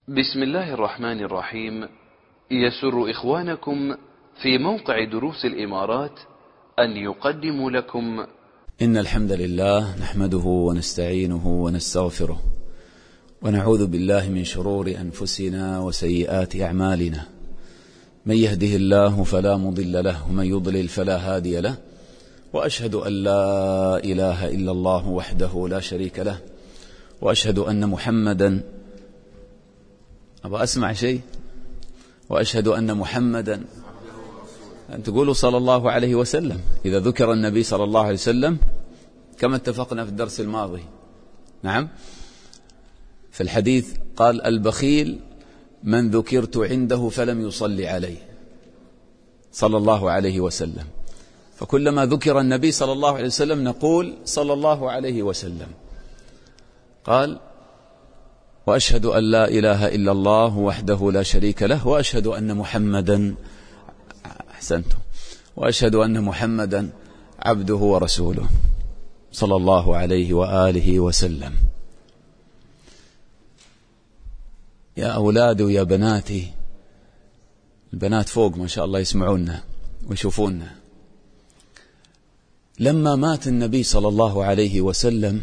بسم الله الرحمن الرحيم. يسر إخوانكم في موقع دروس الإمارات أن يقدموا لكم إن الحمد لله نحمده ونستعينه ونستغفره ونعوذ بالله من شرور أنفسنا وسيئات أعمالنا. من يهده الله فلا مضل له ومن يضلل فلا هادي له، وأشهد أن لا إله إلا الله وحده لا شريك له، وأشهد أن محمدا وأشهد أن محمدا أن تقولوا صلى الله عليه وسلم. إذا ذكر النبي صلى الله عليه وسلم كما اتفقنا في الدرس الماضي، نعم، في الحديث قال: البخيل من ذكرت عنده فلم يصلي عليه صلى الله عليه وسلم. فكلما ذكر النبي صلى الله عليه وسلم نقول صلى الله عليه وسلم. قال: وأشهد أن لا إله إلا الله وحده لا شريك له، وأشهد أن محمدا وأشهد أن محمدا عبده ورسوله صلى الله عليه وآله وسلم. يا أولادي ويا بناتي، البنات فوق ما شاء الله يسمعونا ويشوفونا، لما مات النبي صلى الله عليه وسلم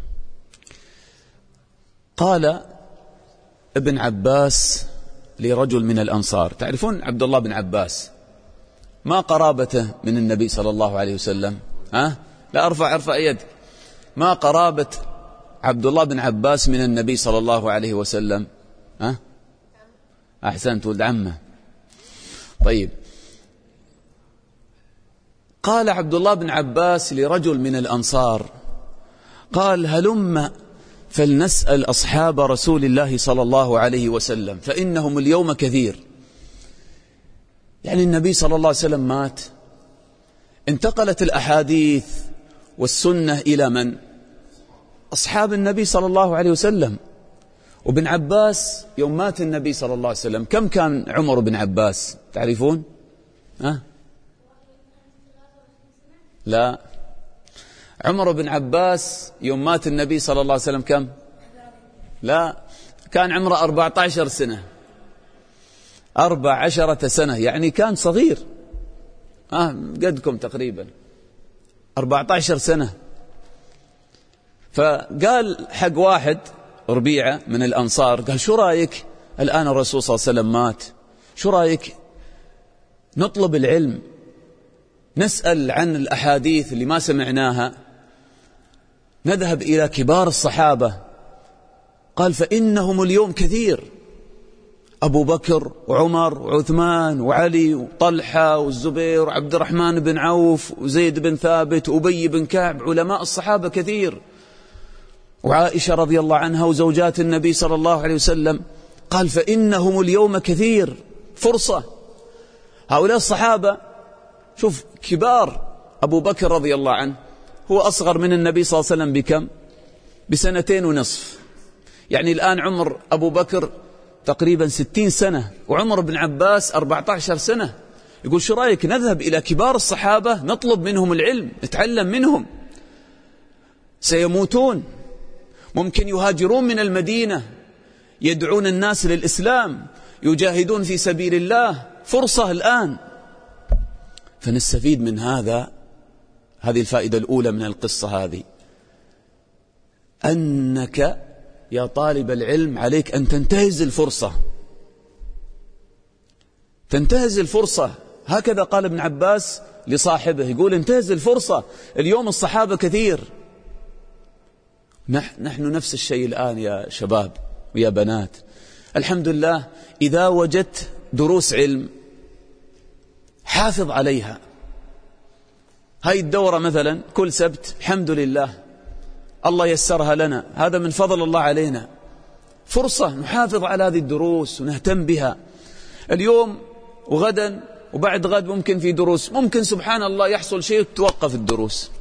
قال ابن عباس لرجل من الأنصار، تعرفون عبد الله بن عباس ما قرابته من النبي صلى الله عليه وسلم؟ لا ارفع يدك. ما قرابة عبد الله بن عباس من النبي صلى الله عليه وسلم؟ أحسنت، ولد عمه. طيب، قال عبد الله بن عباس لرجل من الأنصار، قال: هلم فلنسأل أصحاب رسول الله صلى الله عليه وسلم فإنهم اليوم كثير. يعني النبي صلى الله عليه وسلم مات، انتقلت الأحاديث والسنة إلى من؟ أصحاب النبي صلى الله عليه وسلم. وابن عباس يوم مات النبي صلى الله عليه وسلم كم كان عمر بن عباس تعرفون؟ لا، عمر بن عباس يوم مات النبي صلى الله عليه وسلم كم؟ لا، كان عمره 14 سنة، 14 سنة، يعني كان صغير، قدكم تقريبا 14 سنة. فقال حق واحد ربيعة من الأنصار، قال: شو رأيك الآن الرسول صلى الله عليه وسلم مات، شو رأيك نطلب العلم، نسأل عن الأحاديث اللي ما سمعناها، نذهب إلى كبار الصحابة. قال: فإنهم اليوم كثير، أبو بكر وعمر وعثمان وعلي وطلحة والزبير وعبد الرحمن بن عوف وزيد بن ثابت وأبي بن كعب، علماء الصحابة كثير، وعائشة رضي الله عنها وزوجات النبي صلى الله عليه وسلم. قال: فإنهم اليوم كثير، فرصة. هؤلاء الصحابة شوف كبار، أبو بكر رضي الله عنه هو أصغر من النبي صلى الله عليه وسلم بكم؟ ب2.5 سنين. يعني الآن عمر أبو بكر تقريبا 60 سنة، وعمر بن عباس 14 سنة. يقول: شو رأيك نذهب إلى كبار الصحابة نطلب منهم العلم، نتعلم منهم، سيموتون، ممكن يهاجرون من المدينة، يدعون الناس للإسلام، يجاهدون في سبيل الله، فرصة الآن. فنستفيد من هذه الفائدة الأولى من القصة هذه، أنك يا طالب العلم عليك أن تنتهز الفرصة، تنتهز الفرصة. هكذا قال ابن عباس لصاحبه، يقول: انتهز الفرصة، اليوم الصحابة كثير. نحن نفس الشيء الآن يا شباب ويا بنات. الحمد لله، إذا وجدت دروس علم حافظ عليها. هاي الدورة مثلا كل سبت، الحمد لله الله يسرها لنا، هذا من فضل الله علينا، فرصة نحافظ على هذه الدروس ونهتم بها. اليوم وغدا وبعد غد ممكن في دروس، ممكن سبحان الله يحصل شيء توقف الدروس.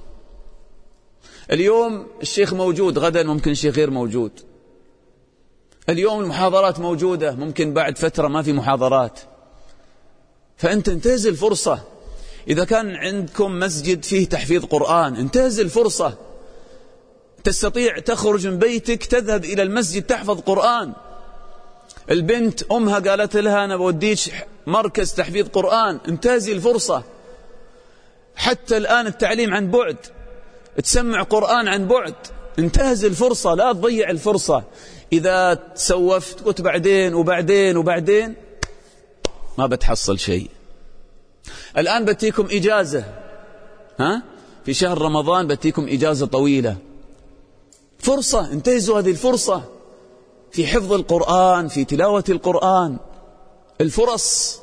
اليوم الشيخ موجود، غدا ممكن الشيخ غير موجود. اليوم المحاضرات موجودة، ممكن بعد فترة ما في محاضرات. فأنت انتهز الفرصة. إذا كان عندكم مسجد فيه تحفيظ قرآن، انتهز الفرصة، تستطيع تخرج من بيتك تذهب إلى المسجد تحفظ قرآن. البنت أمها قالت لها أنا بوديك مركز تحفيظ قرآن، انتهزي الفرصة. حتى الآن التعليم عن بعد، تسمع قرآن عن بعد، انتهز الفرصة، لا تضيع الفرصة. إذا تسوفت قلت بعدين وبعدين وبعدين ما بتحصل شيء. الآن بتيكم إجازة، في شهر رمضان بتيكم إجازة طويلة، فرصة، انتهزوا هذه الفرصة في حفظ القرآن، في تلاوة القرآن. الفرص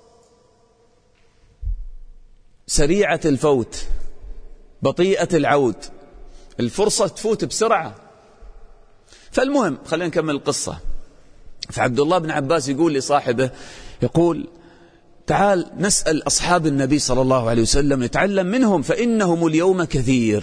سريعة الفوت بطيئة العود، الفرصة تفوت بسرعة. فالمهم خلينا نكمل القصة. فعبد الله بن عباس يقول لصاحبه، يقول تعال نسأل أصحاب النبي صلى الله عليه وسلم نتعلم منهم فإنهم اليوم كثير.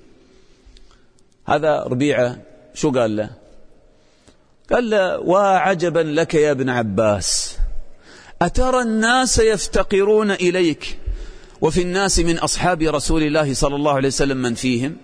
هذا ربيعة شو قال له؟ قال له وعجبا لك يا ابن عباس، أترى الناس يفتقرون إليك وفي الناس من أصحاب رسول الله صلى الله عليه وسلم من فيهم؟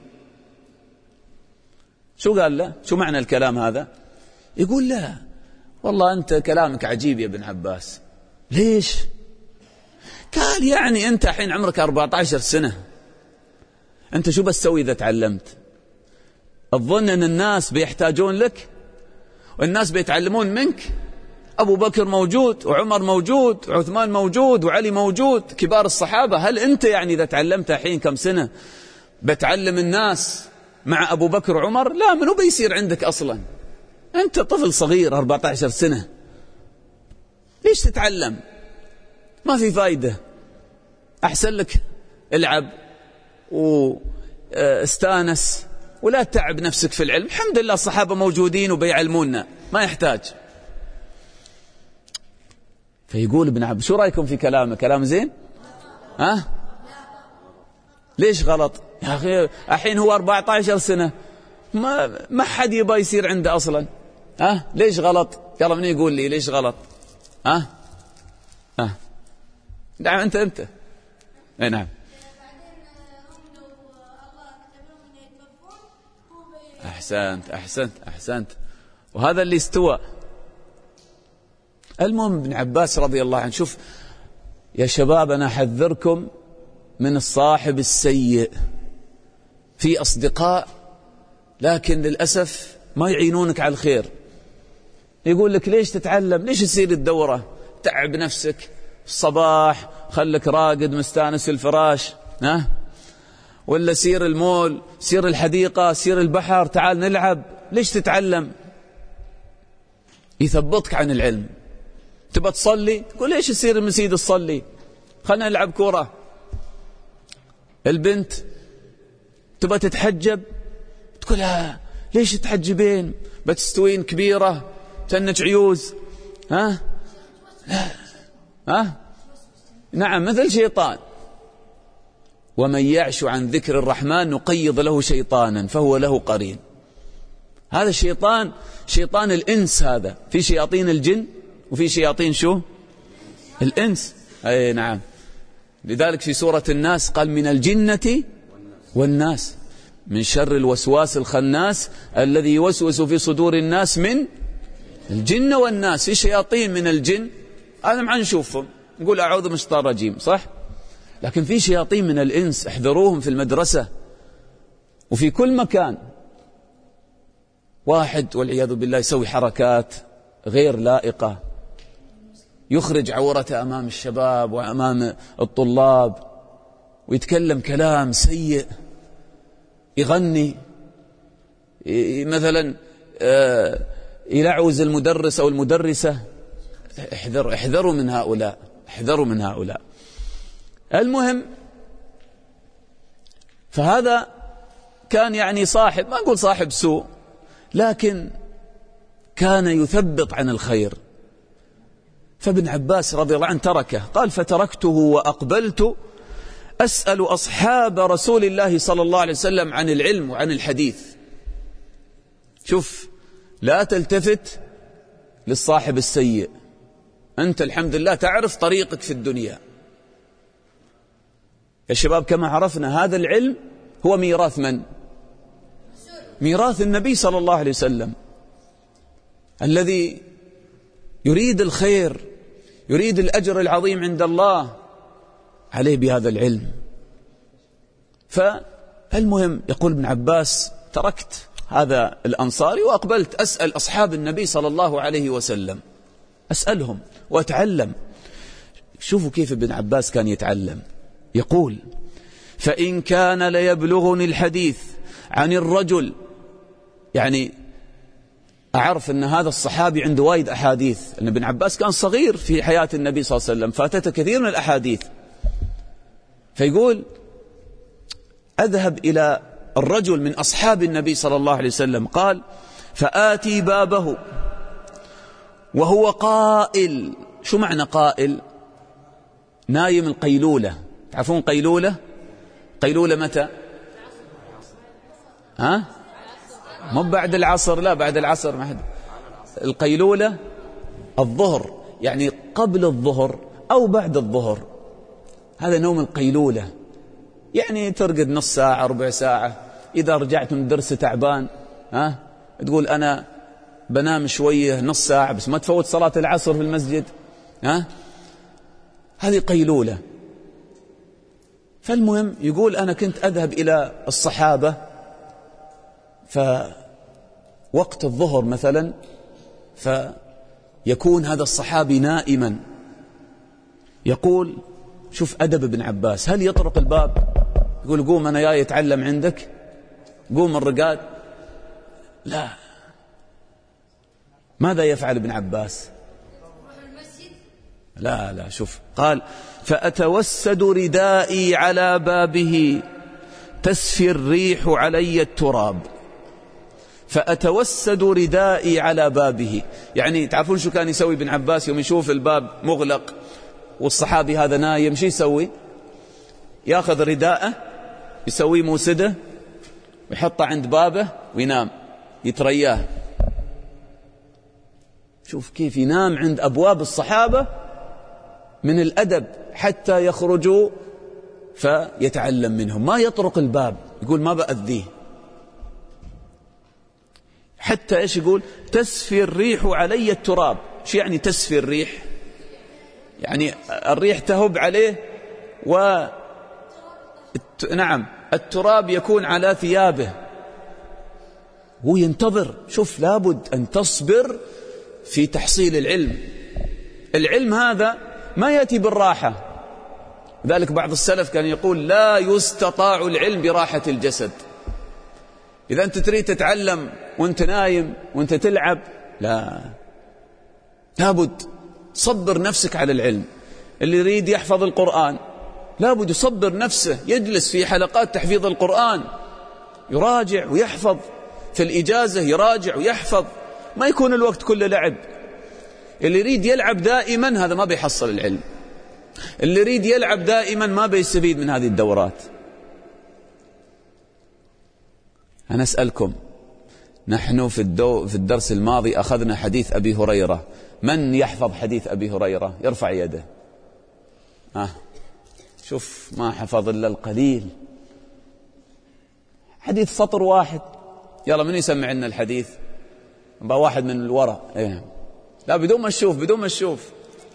شو قال له؟ شو معنى الكلام هذا؟ يقول لا والله أنت كلامك عجيب يا ابن عباس. ليش؟ قال يعني أنت الحين عمرك 14 سنة، أنت شو بتسوي إذا تعلمت؟ تظن أن الناس بيحتاجون لك والناس بيتعلمون منك؟ أبو بكر موجود وعمر موجود وعثمان موجود وعلي موجود، كبار الصحابة. هل أنت يعني إذا تعلمت الحين كم سنة بتعلم الناس مع أبو بكر وعمر؟ لا، منو بيصير عندك أصلا؟ أنت طفل صغير 14 سنة، ليش تتعلم؟ ما في فايدة. أحسن لك العب واستانس ولا تتعب نفسك في العلم. الحمد لله الصحابة موجودين وبيعلمونا، ما يحتاج. فيقول ابن عباس شو رأيكم في كلامه؟ كلام زين؟ ليش غلط؟ يا أخي الحين هو 14 سنة، ما حد يبغى يصير عنده أصلا. ليش غلط؟ يلا من يقول لي ليش غلط؟ نعم أنت أي نعم. أحسنت. وهذا اللي استوى. المهم ابن عباس رضي الله عنه، شوف يا شباب أنا أحذركم من الصاحب السيء. في أصدقاء لكن للأسف ما يعينونك على الخير. يقول لك ليش تتعلم؟ ليش تصير الدورة؟ تعب نفسك الصباح، خلك راقد مستانس الفراش، ولا سير المول، سير الحديقة، سير البحر، تعال نلعب. ليش تتعلم؟ يثبطك عن العلم. تبى تصلي؟ تقول ليش يصير المسجد تصلي؟ خلنا نلعب كورة. البنت تبى تتحجب، تقول ليش تحجبين؟ بتستوين كبيرة تنج عيوز. نعم، مثل شيطان. ومن يعش عن ذكر الرحمن نقيض له شيطانا فهو له قرين. هذا الشيطان شيطان الإنس. هذا في شياطين الجن وفي شياطين شو؟ الإنس. أي نعم. لذلك في سورة الناس قال من الجنة والناس من شر الوسواس الخناس الذي يوسوس في صدور الناس من الجن والناس. في شياطين من الجن هذا ما نشوفهم، نقول أعوذ من الشيطان الرجيم، صح؟ لكن في شياطين من الإنس، احذروهم في المدرسة وفي كل مكان. واحد والعياذ بالله يسوي حركات غير لائقة، يخرج عورته أمام الشباب وأمام الطلاب، ويتكلم كلام سيء، يغني مثلا، يلعوز المدرس أو المدرسة. احذروا من هؤلاء، احذروا من هؤلاء. المهم فهذا كان يعني صاحب، ما أقول صاحب سوء، لكن كان يثبط عن الخير. فابن عباس رضي الله عنه تركه، قال فتركته وأقبلت أسأل أصحاب رسول الله صلى الله عليه وسلم عن العلم وعن الحديث. شوف، لا تلتفت للصاحب السيء. أنت الحمد لله تعرف طريقك في الدنيا. يا شباب كما عرفنا هذا العلم هو ميراث من؟ ميراث النبي صلى الله عليه وسلم الذي يريد الخير، يريد الأجر العظيم عند الله، عليه بهذا العلم. فالمهم يقول ابن عباس: تركت هذا الأنصاري وأقبلت أسأل أصحاب النبي صلى الله عليه وسلم، أسألهم وأتعلم. شوفوا كيف ابن عباس كان يتعلم. يقول: فإن كان ليبلغني الحديث عن الرجل، يعني أعرف أن هذا الصحابي عنده وايد أحاديث، أن ابن عباس كان صغير في حياة النبي صلى الله عليه وسلم، فاتته كثير من الأحاديث. فيقول: أذهب إلى الرجل من أصحاب النبي صلى الله عليه وسلم، قال: فآتي بابه وهو قائل. شو معنى قائل؟ نايم القيلولة. تعرفون قيلولة؟ قيلولة متى؟ ها؟ مو بعد العصر، لا بعد العصر ما حد. القيلولة الظهر، يعني قبل الظهر أو بعد الظهر، هذا نوم القيلولة. يعني ترقد نص ساعة ربع ساعة، إذا رجعت من درس تعبان تقول أنا بنام شوية نص ساعة بس ما تفوت صلاة العصر في المسجد. هذه قيلولة. فالمهم يقول: أنا كنت أذهب إلى الصحابة فوقت الظهر مثلا، فيكون هذا الصحابي نائما. يقول: شوف أدب ابن عباس، هل يطرق الباب يقول: قوم أنا جاي أتعلم عندك، قوم الرقاد؟ لا. ماذا يفعل ابن عباس؟ لا شوف، قال: فأتوسد ردائي على بابه تسفي الريح علي التراب. فأتوسد ردائي على بابه، يعني تعرفون شو كان يسوي ابن عباس يوم يشوف الباب مغلق والصحابي هذا نايم؟ شو يسوي؟ ياخذ رداءه يسويه موسده ويحطه عند بابه وينام يترياه. شوف كيف ينام عند أبواب الصحابة من الأدب حتى يخرجوا فيتعلم منهم. ما يطرق الباب، يقول ما بأذيه. حتى إيش يقول؟ تسفي الريح علي التراب. شو يعني تسفي الريح؟ يعني الريح تهب عليه نعم التراب يكون على ثيابه. هو ينتظر. شوف، لابد أن تصبر في تحصيل العلم. العلم هذا ما يأتي بالراحة. ذلك بعض السلف كان يقول: لا يستطاع العلم براحة الجسد. إذا أنت تريد تتعلم وأنت نايم وأنت تلعب، لا، لابد صبر نفسك على العلم. اللي يريد يحفظ القرآن لابد يصبر نفسه، يجلس في حلقات تحفيظ القرآن، يراجع ويحفظ. في الإجازة يراجع ويحفظ، ما يكون الوقت كله لعب. اللي يريد يلعب دائما هذا ما بيحصل العلم. اللي يريد يلعب دائما ما بيستفيد من هذه الدورات. أنا أسألكم، نحن في الدرس الماضي أخذنا حديث أبي هريرة. من يحفظ حديث أبي هريرة؟ يرفع يده. شوف، ما حفظ إلا القليل. حديث سطر واحد. يلا من يسمع لنا الحديث؟ واحد من الوراء. لا، بدون ما تشوف.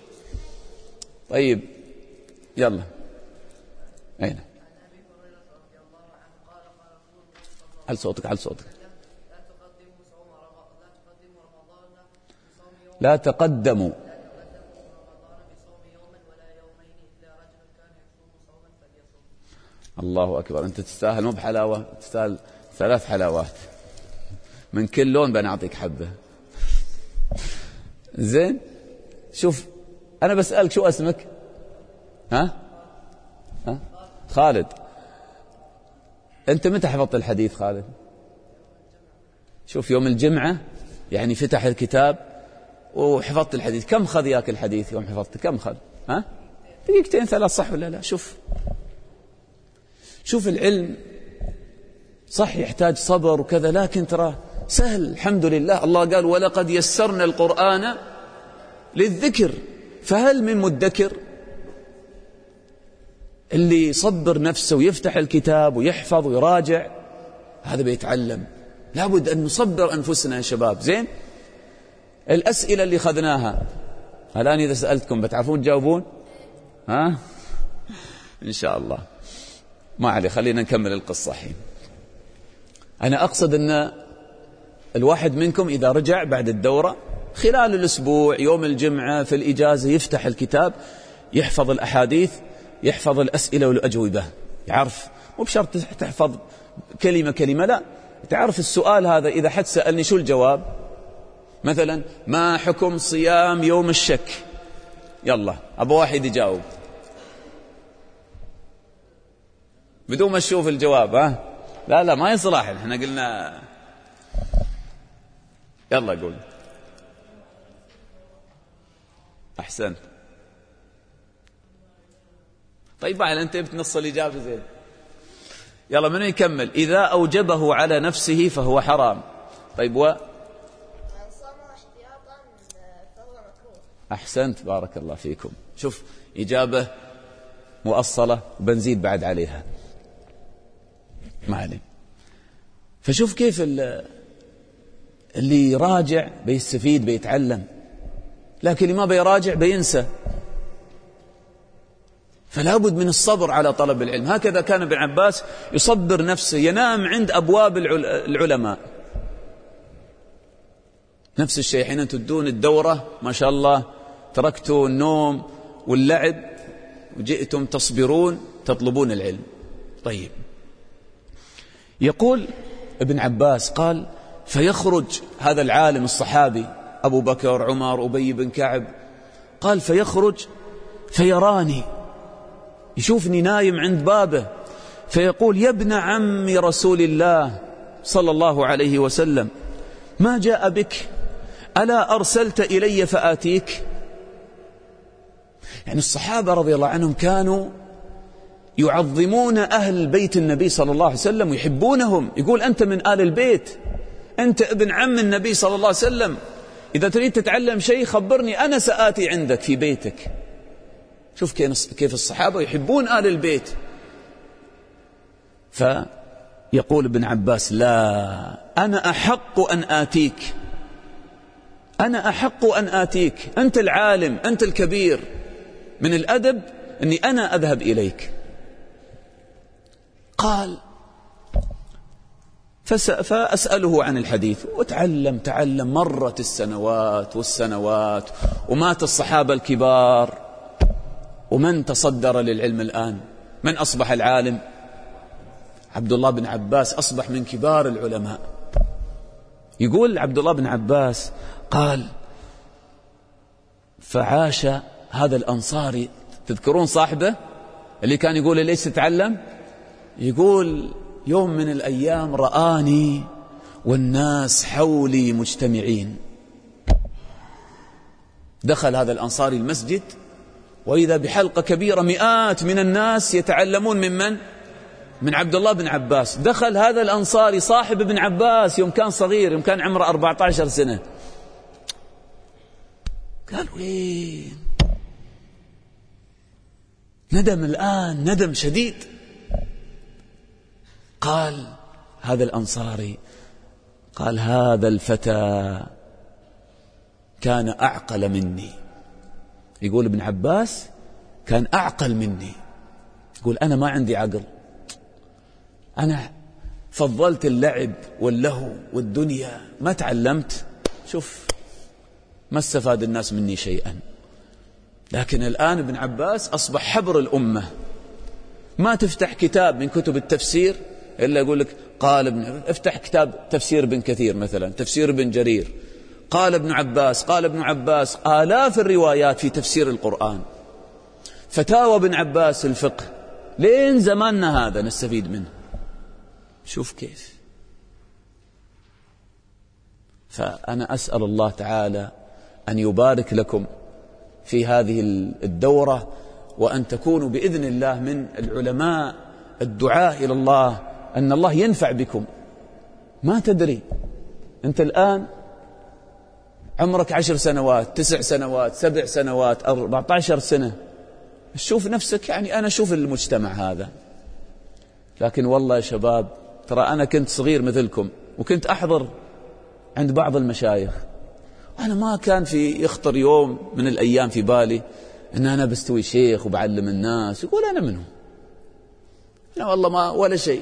طيب يلا. أين؟ على صوتك. لا تقدموا. الله أكبر. أنت تستاهل، مو بحلاوة، تستاهل 3 حلاوات من كل لون. بنعطيك حبة. زين، شوف أنا بسألك شو اسمك؟ خالد. أنت متى حفظت الحديث خالد؟ شوف، يوم الجمعة يعني فتح الكتاب وحفظت الحديث. كم خذ ياك الحديث يوم حفظت؟ كم خذ؟ 2 3 صح ولا لا؟ شوف العلم صح يحتاج صبر وكذا، لكن ترى سهل الحمد لله. الله قال: ولقد يسرنا القرآن للذكر فهل من مدكر؟ اللي يصبر نفسه ويفتح الكتاب ويحفظ ويراجع هذا بيتعلم. لابد أن نصبر أنفسنا يا شباب. زين، الأسئلة اللي خذناها الآن إذا سألتكم بتعرفون تجاوبون؟ ها؟ إن شاء الله. ما عليه، خلينا نكمل القصة الحين. أنا أقصد أن الواحد منكم إذا رجع بعد الدورة خلال الأسبوع يوم الجمعة في الإجازة يفتح الكتاب، يحفظ الأحاديث، يحفظ الأسئلة والأجوبة، يعرف، مو بشرط تحفظ كلمة كلمة، لا، تعرف السؤال هذا إذا حد سألني شو الجواب. مثلا ما حكم صيام يوم الشك؟ يلا أبو واحد يجاوب بدون ما تشوف الجواب. ها لا ما يصلح، احنا قلنا يلا قول. أحسنت. طيب بعد أنت بتنص الإجابة زين. يلا من يكمل؟ إذا أوجبه على نفسه فهو حرام. طيب أحسنت، بارك الله فيكم. شوف إجابة مؤصلة وبنزيد بعد عليها، ما عليه. فشوف كيف اللي يراجع بيستفيد بيتعلم، لكن اللي ما بيراجع بينسى. فلا بد من الصبر على طلب العلم. هكذا كان ابن عباس يصبر نفسه، ينام عند أبواب العلماء. نفس الشيء حين تدون الدورة ما شاء الله تركتوا النوم واللعب وجئتم تصبرون تطلبون العلم. طيب يقول ابن عباس قال فيخرج هذا العالم الصحابي أبو بكر عمر أبي بن كعب، قال فيخرج فيراني، يشوفني نايم عند بابه، فيقول يا ابن عم رسول الله صلى الله عليه وسلم ما جاء بك؟ ألا أرسلت إلي فآتيك؟ يعني الصحابة رضي الله عنهم كانوا يعظمون أهل بيت النبي صلى الله عليه وسلم ويحبونهم. يقول أنت من آل البيت، أنت ابن عم النبي صلى الله عليه وسلم، إذا تريد تتعلم شيء خبرني أنا سآتي عندك في بيتك. شوف كيف الصحابة يحبون آل البيت. فيقول ابن عباس لا، أنا أحق أن آتيك، أنا أحق أن آتيك، أنت العالم أنت الكبير، من الأدب أني أنا أذهب إليك. قال فأسأله عن الحديث تعلم. مرت السنوات والسنوات ومات الصحابة الكبار، ومن تصدر للعلم الآن؟ من أصبح العالم؟ عبد الله بن عباس أصبح من كبار العلماء. يقول عبد الله بن عباس قال فعاش هذا الأنصاري، تذكرون صاحبه اللي كان يقول ليس تتعلم؟ يقول يوم من الأيام رآني والناس حولي مجتمعين. دخل هذا الأنصاري المسجد وإذا بحلقة كبيرة مئات من الناس يتعلمون من عبد الله بن عباس. دخل هذا الأنصاري صاحب ابن عباس يوم كان صغير، يوم كان عمره 14 سنة. قال وين؟ ندم الآن، ندم شديد. قال هذا الأنصاري قال هذا الفتى كان أعقل مني. يقول ابن عباس كان أعقل مني. يقول أنا ما عندي عقل، أنا فضلت اللعب واللهو والدنيا، ما تعلمت. شوف ما استفاد الناس مني شيئا. لكن الآن ابن عباس أصبح حبر الأمة. ما تفتح كتاب من كتب التفسير إلا يقول لك قال افتح كتاب تفسير ابن كثير مثلا، تفسير ابن جرير، قال ابن عباس، قال ابن عباس، آلاف الروايات في تفسير القرآن، فتاوى ابن عباس الفقه، لين زماننا هذا نستفيد منه. شوف كيف. فأنا أسأل الله تعالى أن يبارك لكم في هذه الدورة، وأن تكونوا بإذن الله من العلماء الدعاء إلى الله، أن الله ينفع بكم. ما تدري أنت الآن عمرك 10 سنوات 9 سنوات 7 سنوات 14 سنة، شوف نفسك. يعني أنا شوف المجتمع هذا، لكن والله يا شباب ترى أنا كنت صغير مثلكم وكنت أحضر عند بعض المشايخ، أنا ما كان يخطر يوم من الأيام في بالي أن أنا بستوي شيخ وبعلم الناس. يقول أنا منهم؟ أنا والله ما ولا شيء.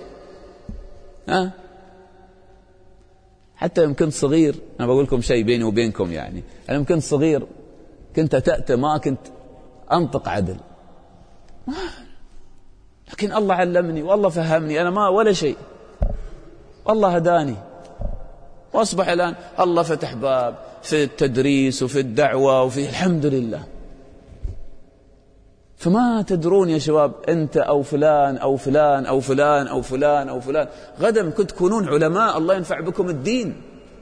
حتى يوم كنت صغير، أنا بقول لكم شيء بيني وبينكم يعني، أنا يوم كنت صغير كنت أتأتى، ما كنت أنطق عدل، لكن الله علمني والله فهمني، أنا ما ولا شيء، والله هداني، وأصبح الآن الله فتح باب في التدريس وفي الدعوة وفي الحمد لله. فما تدرون يا شباب، أنت أو فلان أو فلان أو فلان أو فلان أو فلان، غدا كنت تكونون علماء الله ينفع بكم الدين.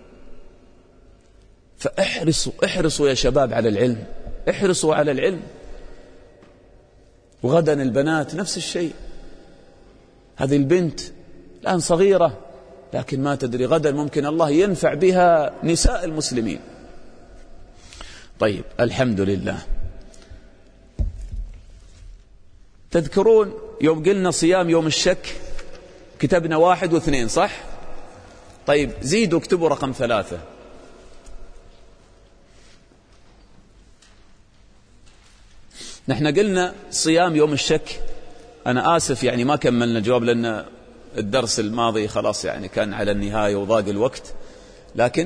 فاحرصوا يا شباب على العلم، احرصوا على العلم. وغدا البنات نفس الشيء. هذه البنت الآن صغيرة، لكن ما تدري غدا ممكن الله ينفع بها نساء المسلمين. طيب الحمد لله. تذكرون يوم قلنا صيام يوم الشك كتبنا 1 و2 صح؟ طيب زيدوا اكتبوا رقم 3. نحن قلنا صيام يوم الشك، أنا آسف يعني ما كملنا جواب لأن الدرس الماضي خلاص يعني كان على النهاية وضاق الوقت، لكن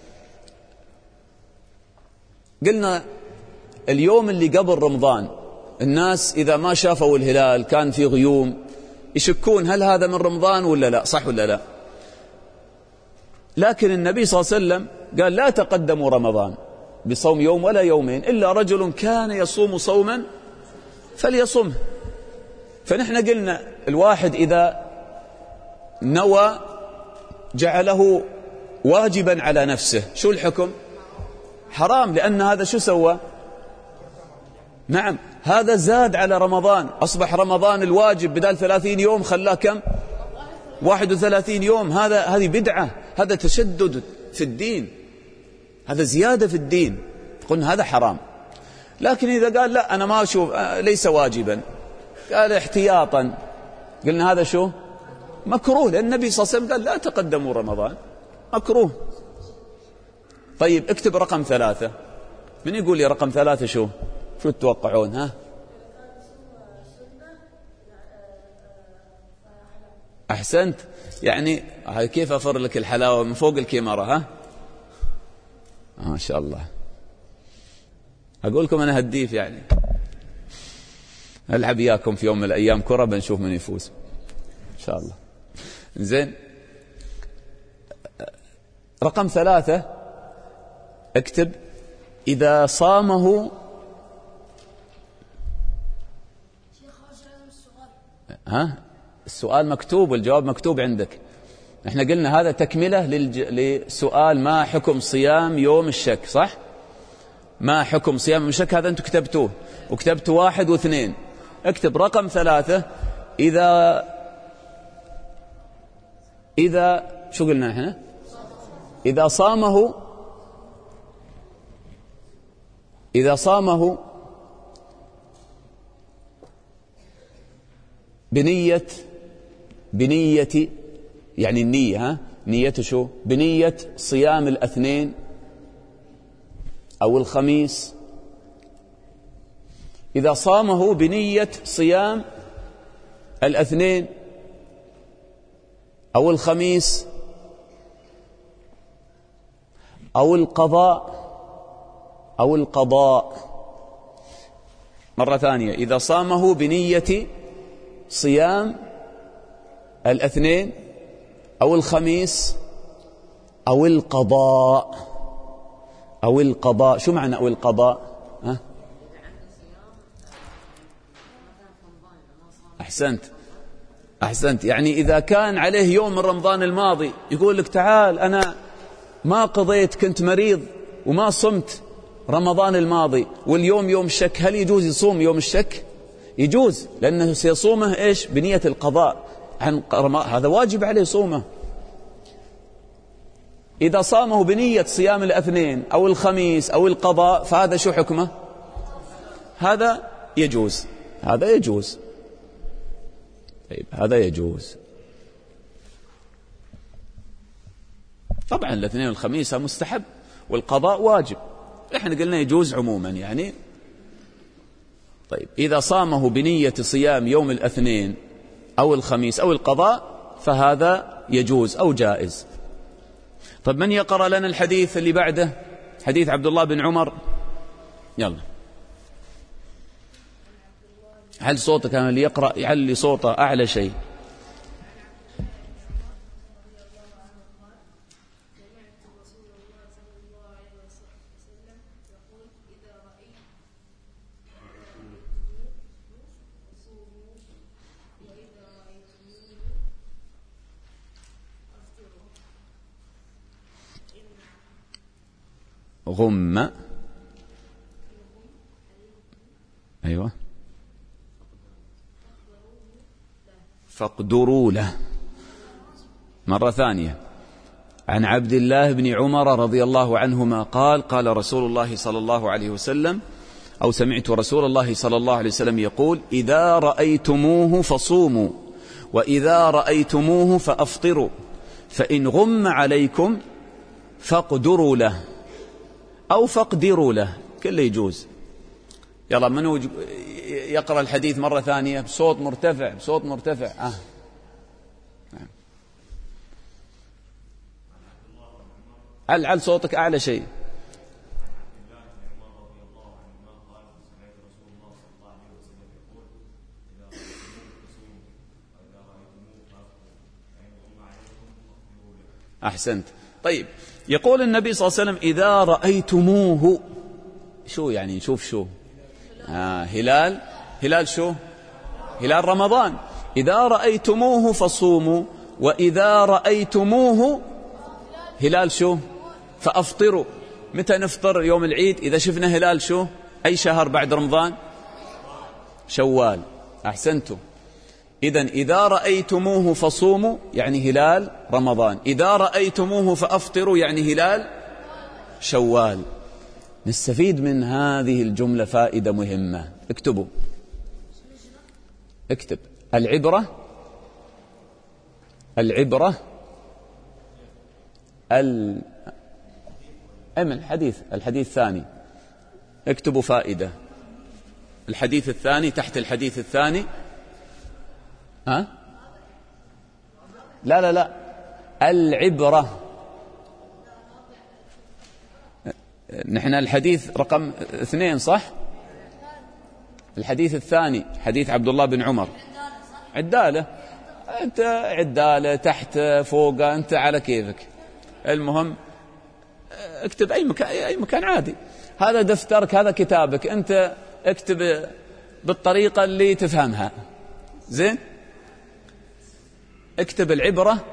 قلنا اليوم اللي قبل رمضان الناس إذا ما شافوا الهلال كان في غيوم يشكون هل هذا من رمضان ولا لا، صح ولا لا؟ لكن النبي صلى الله عليه وسلم قال لا تقدموا رمضان بصوم يوم ولا يومين إلا رجل كان يصوم صوما فليصمه. فنحن قلنا الواحد إذا نوى جعله واجبا على نفسه، شو الحكم؟ حرام، لأن هذا شو سوى؟ نعم، هذا زاد على رمضان، أصبح رمضان الواجب بدال 30 يوم خلاه كم؟ 31 يوم. هذه بدعة، هذا تشدد في الدين، هذا زيادة في الدين، قلنا هذا حرام. لكن إذا قال لا أنا ما أشوف ليس واجبا، قال احتياطا، قلنا هذا شو؟ مكروه، لأن النبي صلى الله عليه وسلم قال لا تقدموا رمضان، مكروه. طيب اكتب رقم 3. من يقول لي رقم 3 شو تتوقعون؟ ها أحسنت. يعني كيف أفر لك الحلاوة من فوق الكاميرا؟ ها ما شاء الله. أقول لكم أنا هديف يعني، ألعب إياكم في يوم من الأيام كرة بنشوف من يفوز إن شاء الله. زين، رقم 3 اكتب إذا صامه. السؤال مكتوب والجواب مكتوب عندك. احنا قلنا هذا تكملة لسؤال ما حكم صيام يوم الشك، صح؟ ما حكم صيام يوم الشك، هذا انتم كتبتوه وكتبتوا 1 و2. اكتب رقم 3 إذا شو قلنا احنا؟ إذا صامه بنية يعني النية، نيته شو؟ بنية صيام الاثنين أو الخميس. إذا صامه بنية صيام الاثنين أو الخميس أو القضاء مرة ثانية، إذا صامه بنية صيام الاثنين أو الخميس أو القضاء. شو معنى أو القضاء؟ أحسنت. يعني إذا كان عليه يوم من رمضان الماضي يقول لك تعال أنا ما قضيت، كنت مريض وما صمت رمضان الماضي واليوم يوم الشك، هل يجوز يصوم يوم الشك؟ يجوز، لأنه سيصومه إيش؟ بنية القضاء عن هذا واجب عليه صومه. إذا صامه بنية صيام الاثنين أو الخميس أو القضاء فهذا شو حكمه؟ هذا يجوز. طيب هذا يجوز. طبعا الاثنين والخميس مستحب، والقضاء واجب. احنا قلنا يجوز عموما يعني. طيب إذا صامه بنية صيام يوم الاثنين أو الخميس أو القضاء فهذا يجوز أو جائز. طيب من يقرأ لنا الحديث اللي بعده؟ حديث عبد الله بن عمر. يلا، هل صوتك اللي يقرأ يعلي صوته أعلى شيء؟ غم، أيوة، فاقدروا له. مرة ثانية، عن عبد الله بن عمر رضي الله عنهما قال قال رسول الله صلى الله عليه وسلم، أو سمعت رسول الله صلى الله عليه وسلم يقول: إذا رأيتموه فصوموا وإذا رأيتموه فأفطروا، فإن غم عليكم فاقدروا له أو فاقدروا له، كله يجوز. يلا، من يقرأ الحديث مرة ثانية بصوت مرتفع؟ بصوت مرتفع. على صوتك أعلى شيء. أحسنت. طيب، يقول النبي صلى الله عليه وسلم: إذا رأيتموه، شو يعني نشوف شو؟ هلال شو؟ هلال رمضان. إذا رأيتموه فصوموا وإذا رأيتموه هلال شو؟ فأفطروا. متى نفطر؟ يوم العيد. إذا شفنا هلال شو؟ أي شهر بعد رمضان؟ شوال. أحسنتم. إذن إذا رأيتموه فصوموا يعني هلال رمضان، إذا رأيتموه فأفطروا يعني هلال شوال. نستفيد من هذه الجملة فائدة مهمة. اكتبوا، اكتب: العبرة الحديث الثاني. اكتبوا فائدة: الحديث الثاني تحت الحديث الثاني. لا، العبرة. نحن الحديث رقم 2 صح؟ الحديث الثاني حديث عبد الله بن عمر. عدالة، أنت عدالة تحت فوق، أنت على كيفك. المهم اكتب أي مكان عادي. هذا دفترك، هذا كتابك، أنت اكتب بالطريقة اللي تفهمها. زين؟ اكتب العبرة.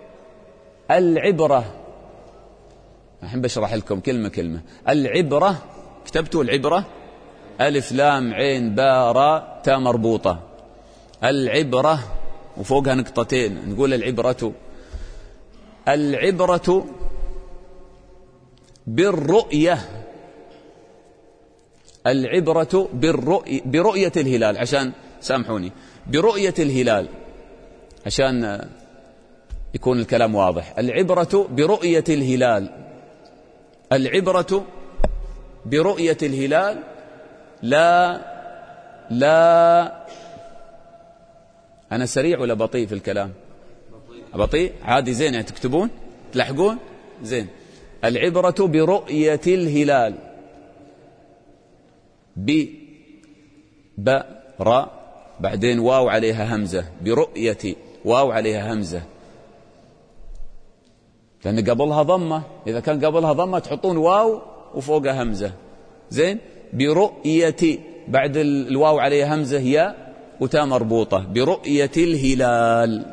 الحين بشرح لكم كلمة كلمة. العبرة، كتبتوا العبرة؟ ألف لام عين باء راء تاء مربوطة. العبرة وفوقها نقطتين، نقول العبرة بالرؤية. العبرة برؤية الهلال، عشان سامحوني، برؤية الهلال عشان يكون الكلام واضح. العبرة برؤية الهلال. العبرة برؤية الهلال. لا أنا سريع ولا بطيء في الكلام؟ بطيء عادي. زين، يعني تكتبون تلحقون. زين. العبرة برؤية الهلال. باء راء بعدين واو عليها همزة. برؤية واو عليها همزة لأن قبلها ضمة. إذا كان قبلها ضمة تحطون واو وفوقها همزة. زين. برؤية بعد الواو عليها همزة ياء وتاء مربوطة. برؤية الهلال.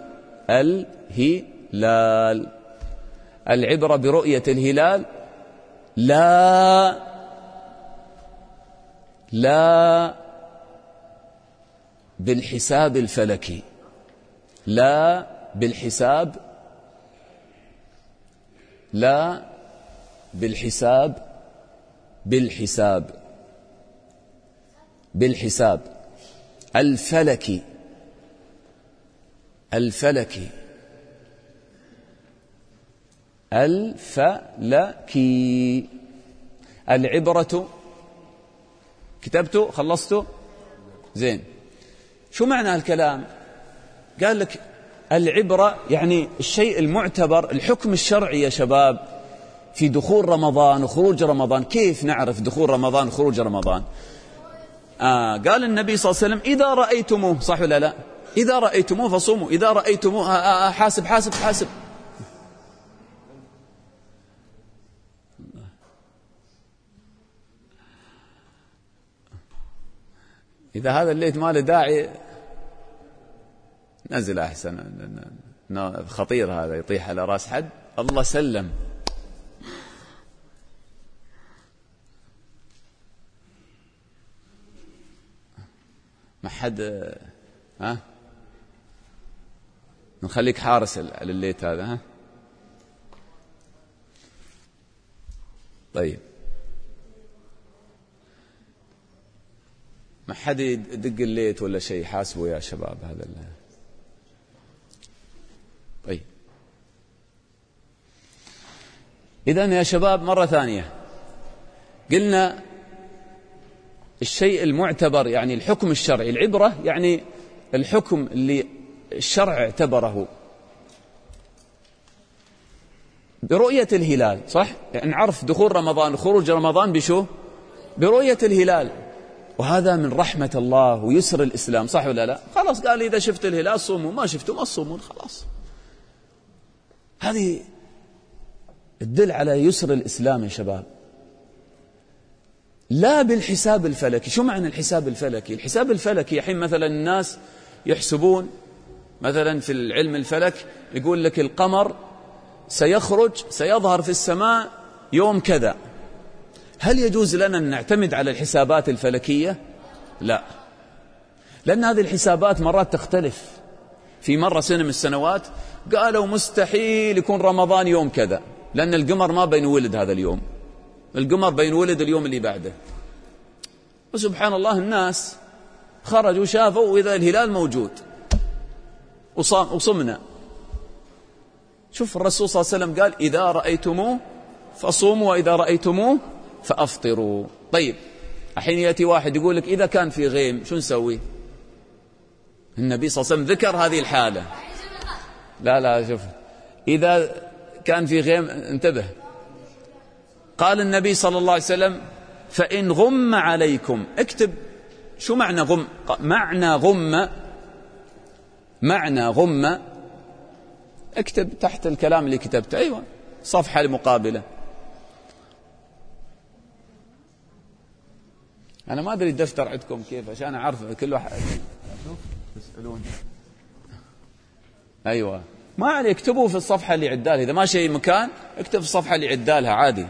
الهلال. العبرة برؤية الهلال. لا بالحساب الفلكي. لا بالحساب الفلكي. الفلكي. العبرة. كتبته؟ خلصته؟ زين. شو معنى الكلام؟ قال لك العبرة يعني الشيء المعتبر، الحكم الشرعي يا شباب في دخول رمضان وخروج رمضان. كيف نعرف دخول رمضان وخروج رمضان؟ قال النبي صلى الله عليه وسلم إذا رأيتموه، صح ولا لا؟ إذا رأيتموه فصوموا، إذا رأيتموه حاسب حاسب حاسب. إذا هذا الليت ما له داعي نزل أحسن، خطير هذا يطيح على رأس حد. الله سلم. ما حد نخليك حارس على الليت هذا. طيب ما حد يدق الليت ولا شيء، حاسبوا يا شباب هذا طيب إذن يا شباب مرة ثانية قلنا الشيء المعتبر يعني الحكم الشرعي، العبرة يعني الحكم اللي الشرع اعتبره. برؤية الهلال، صح؟ يعني نعرف دخول رمضان وخروج رمضان بشو؟ برؤية الهلال. وهذا من رحمة الله ويسر الإسلام، صح ولا لا؟ خلاص قال إذا شفت الهلال صوموا، ما شفتوا ما تصومون، خلاص. هذه تدل على يسر الإسلام يا شباب. لا بالحساب الفلكي. شو معنى الحساب الفلكي؟ الحساب الفلكي الحين مثلا الناس يحسبون مثلا في العلم الفلك، يقول لك القمر سيظهر في السماء يوم كذا. هل يجوز لنا أن نعتمد على الحسابات الفلكية؟ لا، لأن هذه الحسابات مرات تختلف. في مرة سنة من السنوات قالوا مستحيل يكون رمضان يوم كذا، لأن القمر ما بينولد هذا اليوم، القمر بينولد اليوم اللي بعده. وسبحان الله الناس خرجوا شافوا وإذا الهلال موجود وصمنا. شوف الرسول صلى الله عليه وسلم قال إذا رأيتموه فصوموا وإذا رأيتموه فأفطروا. طيب الحين يأتي واحد يقول لك إذا كان في غيم شو نسوي؟ النبي صلى الله عليه وسلم ذكر هذه الحالة. لا شوف، إذا كان في غيم انتبه، قال النبي صلى الله عليه وسلم فإن غم عليكم. اكتب شو معنى غم. معنى غم اكتب تحت الكلام اللي كتبته. أيوة صفحة المقابلة. أنا ما أدري الدفتر عندكم كيف عشان أعرف كل واحد. تسألون. أيوة ما عليه، اكتبوا في الصفحة اللي عدالها. إذا ما شيء مكان اكتب في الصفحة اللي عدالها عادي.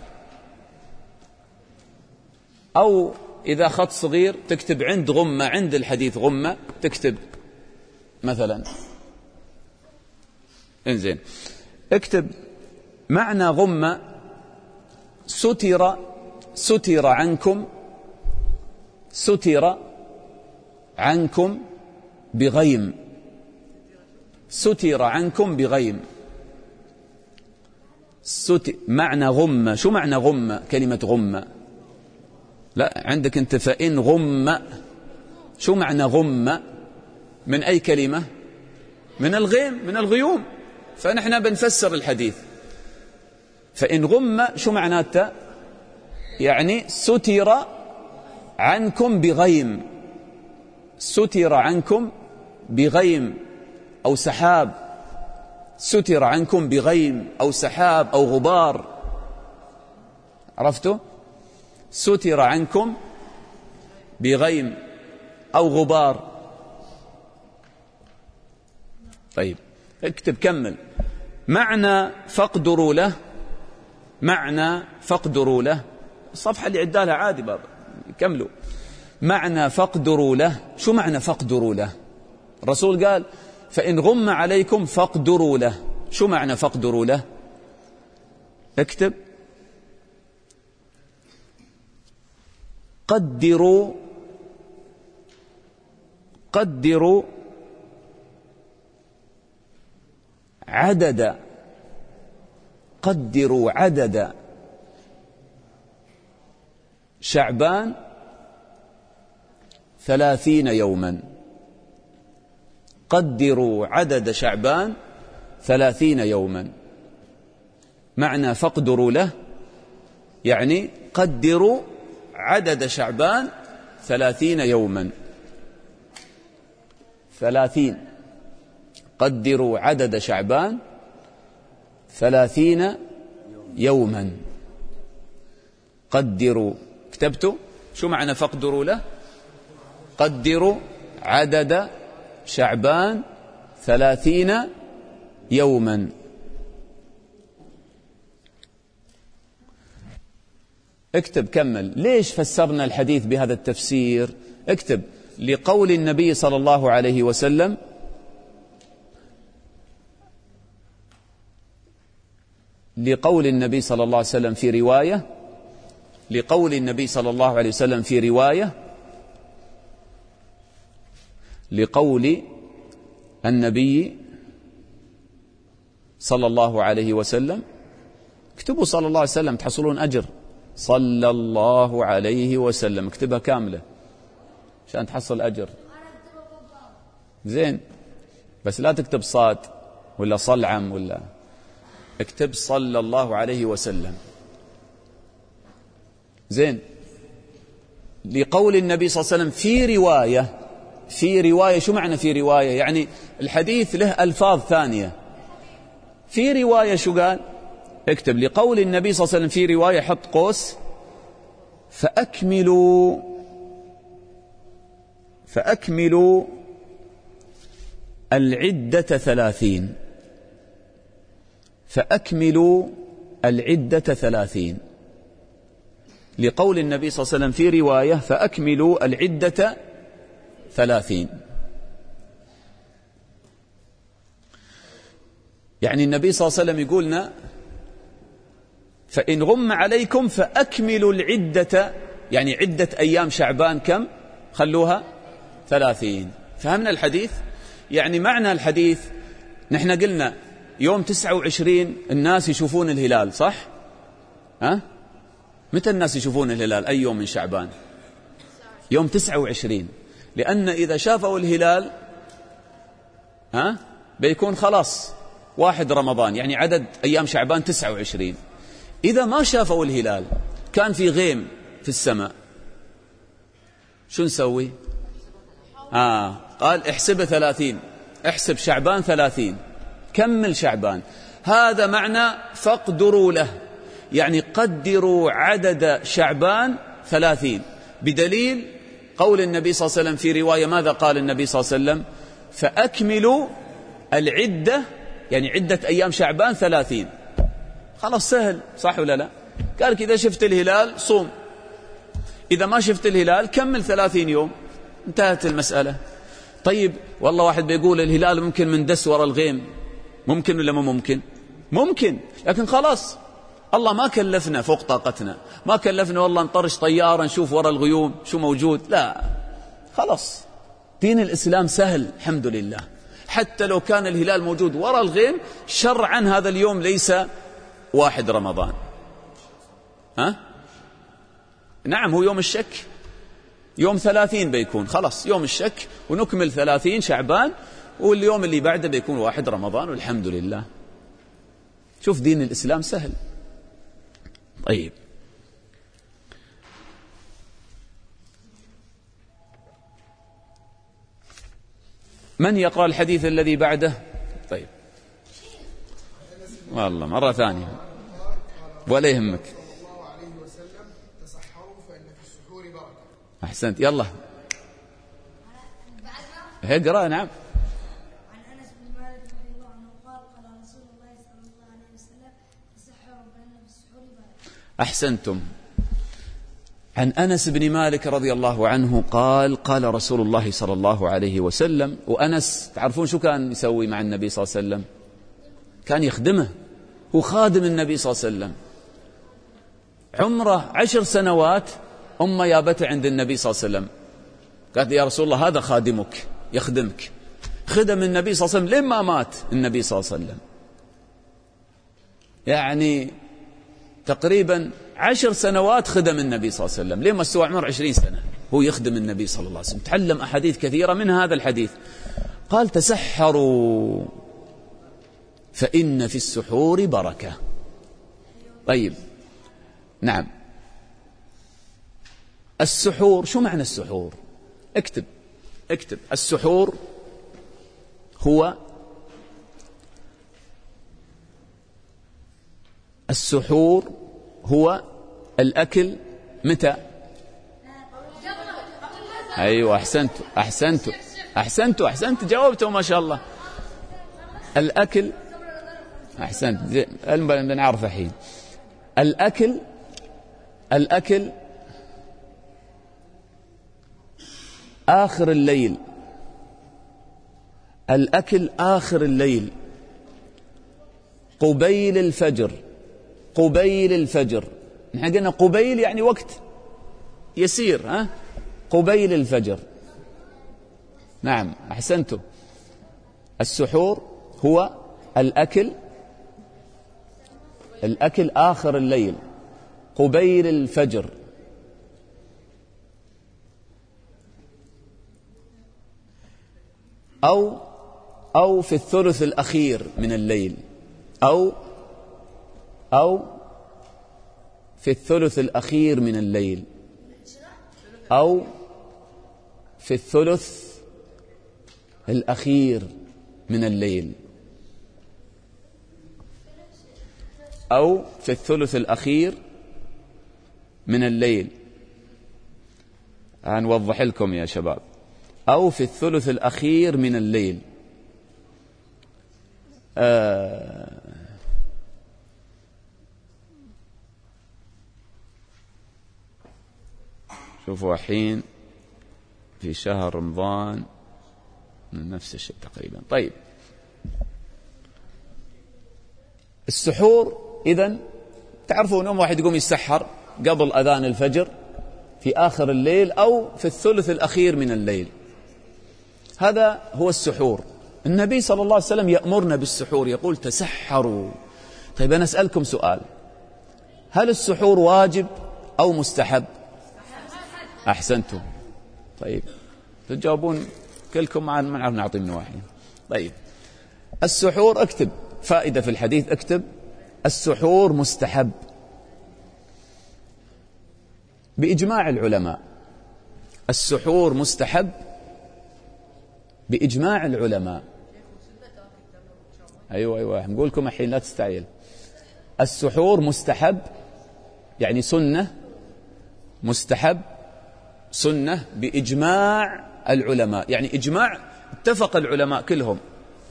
أو إذا خط صغير تكتب عند غمة، عند الحديث غمة تكتب مثلا. انزين اكتب معنى غمة ستر عنكم بغيم. ستر عنكم بغيم. معنى غمة. شو معنى غمة؟ كلمة غمة لا عندك انت. فإن غمة شو معنى غمة؟ من أي كلمة؟ من الغيم، من الغيوم. فنحن بنفسر الحديث. فإن غمة شو معناته؟ يعني ستر عنكم بغيم. ستر عنكم بغيم أو سحاب. ستر عنكم بغيم أو سحاب أو غبار. عرفتوا؟ ستر عنكم بغيم أو غبار. طيب اكتب كمل. معنى فاقدروا له. معنى فاقدروا له. الصفحة اللي عدالها عادي بابا كملوا. معنى فاقدروا له. شو معنى فاقدروا له؟ الرسول قال فإن غم عليكم فاقدروا له. شو معنى فاقدروا له؟ اكتب قدروا عدد. قدروا عدد شعبان 30 يوما. قدروا عدد شعبان 30 يوما. معنى فاقدروا له يعني قدروا عدد شعبان 30 يوما. 30. قدروا عدد شعبان 30 يوما. قدروا، كتبتوا شو معنى فاقدروا له؟ قدروا عدد شعبان 30 يوما. اكتب كمل. ليش فسرنا الحديث بهذا التفسير؟ اكتب لقول النبي صلى الله عليه وسلم لقول النبي صلى الله عليه وسلم في رواية لقول النبي صلى الله عليه وسلم في رواية لقول النبي صلى الله عليه وسلم. اكتبوا صلى الله عليه وسلم تحصلون أجر. صلى الله عليه وسلم، اكتبها كاملة عشان تحصل أجر. زين، بس لا تكتب صاد ولا صلعم ولا، اكتب صلى الله عليه وسلم. زين. لقول النبي صلى الله عليه وسلم في رواية. شو معنى في رواية؟ يعني الحديث له ألفاظ ثانية. في رواية شو قال؟ اكتب لقول النبي صلى الله عليه وسلم في رواية، حط قوس، فأكملوا العدة 30. فأكملوا العدة 30. لقول النبي صلى الله عليه وسلم في رواية فأكملوا العدة 30. يعني النبي صلى الله عليه وسلم يقولنا فإن غم عليكم فأكملوا العدة، يعني عدة أيام شعبان كم؟ خلوها 30. فهمنا الحديث؟ يعني معنى الحديث نحن قلنا يوم 29 الناس يشوفون الهلال، صح؟ متى الناس يشوفون الهلال؟ أي يوم من شعبان؟ يوم 29. لأن إذا شافوا الهلال بيكون خلاص 1 رمضان، يعني عدد أيام شعبان 29. إذا ما شافوا الهلال كان في غيم في السماء، شو نسوي؟ قال احسب 30، احسب شعبان 30، كمل شعبان. هذا معنى فاقدروا له، يعني قدروا عدد شعبان 30. بدليل قول النبي صلى الله عليه وسلم في رواية، ماذا قال النبي صلى الله عليه وسلم؟ فأكملوا العدة، يعني عدة أيام شعبان 30. خلاص سهل، صح ولا لا؟ قالك إذا شفت الهلال صوم، إذا ما شفت الهلال كمل 30 يوم، انتهت المسألة. طيب والله واحد بيقول الهلال ممكن من دس وراء الغيم، ممكن ولا ما ممكن؟ ممكن، لكن خلاص الله ما كلفنا فوق طاقتنا، ما كلفنا والله نطرش طيارة نشوف وراء الغيوم شو موجود، لا خلاص دين الإسلام سهل الحمد لله. حتى لو كان الهلال موجود وراء الغيم شرعا هذا اليوم ليس 1 رمضان. نعم هو يوم الشك، يوم 30 بيكون خلاص يوم الشك، ونكمل 30 شعبان، واليوم اللي بعده بيكون 1 رمضان والحمد لله. شوف دين الإسلام سهل. طيب من يقرأ الحديث الذي بعده؟ طيب والله مرة ثانية ولا يهمك. أحسنت، يلا اقرأ. نعم. عن أنس بن مالك رضي الله عنه قال قال رسول الله صلى الله عليه وسلم تسحروا فإن في السحور بركة. أحسنتم. عن أنس بن مالك رضي الله عنه قال قال رسول الله صلى الله عليه وسلم. وأنس تعرفون شو كان يسوي مع النبي صلى الله عليه وسلم؟ كان يخدمه، هو خادم النبي صلى الله عليه وسلم. عمره 10 سنوات أمه يابته عند النبي صلى الله عليه وسلم، قالت يا رسول الله هذا خادمك يخدمك. خدم النبي صلى الله عليه وسلم لما مات النبي صلى الله عليه وسلم، يعني تقريبا 10 سنوات خدم النبي صلى الله عليه وسلم، لين ما استوى عمر 20 سنة هو يخدم النبي صلى الله عليه وسلم، تعلم أحاديث كثيرة من هذا الحديث. قال تسحروا فإن في السحور بركة. طيب نعم، السحور، شو معنى السحور؟ اكتب السحور هو الأكل متى؟ أيوة، أحسنتوا جاوبتوا ما شاء الله. الأكل، أحسنت، بدنا نعرف الحين. الأكل آخر الليل، الأكل آخر الليل، قبيل الفجر. نحن قلنا قبيل يعني وقت يسير، قبيل الفجر. نعم أحسنتم. السحور هو الأكل آخر الليل قبيل الفجر. أو في الثلث الأخير من الليل، أو في الثلث الأخير من الليل، أو في الثلث الأخير من الليل، أو في الثلث الأخير من الليل. هنوضح لكم يا شباب. أو في الثلث الأخير من الليل. شوفوا الحين في شهر رمضان نفس الشيء تقريبا. طيب السحور إذن تعرفون أنهم واحد يقوم يسحر قبل أذان الفجر في آخر الليل أو في الثلث الأخير من الليل. هذا هو السحور. النبي صلى الله عليه وسلم يأمرنا بالسحور، يقول تسحروا. طيب أنا أسألكم سؤال، هل السحور واجب أو مستحب؟ أحسنتم. طيب تجاوبون كلكم ما نعرف نعطي من واحد. طيب السحور، اكتب فائدة في الحديث، اكتب السحور مستحب بإجماع العلماء. السحور مستحب بإجماع العلماء. أيوة نقول لكم الحين لا تستعجل. السحور مستحب يعني سنة، مستحب سنة بإجماع العلماء، يعني إجماع، اتفق العلماء كلهم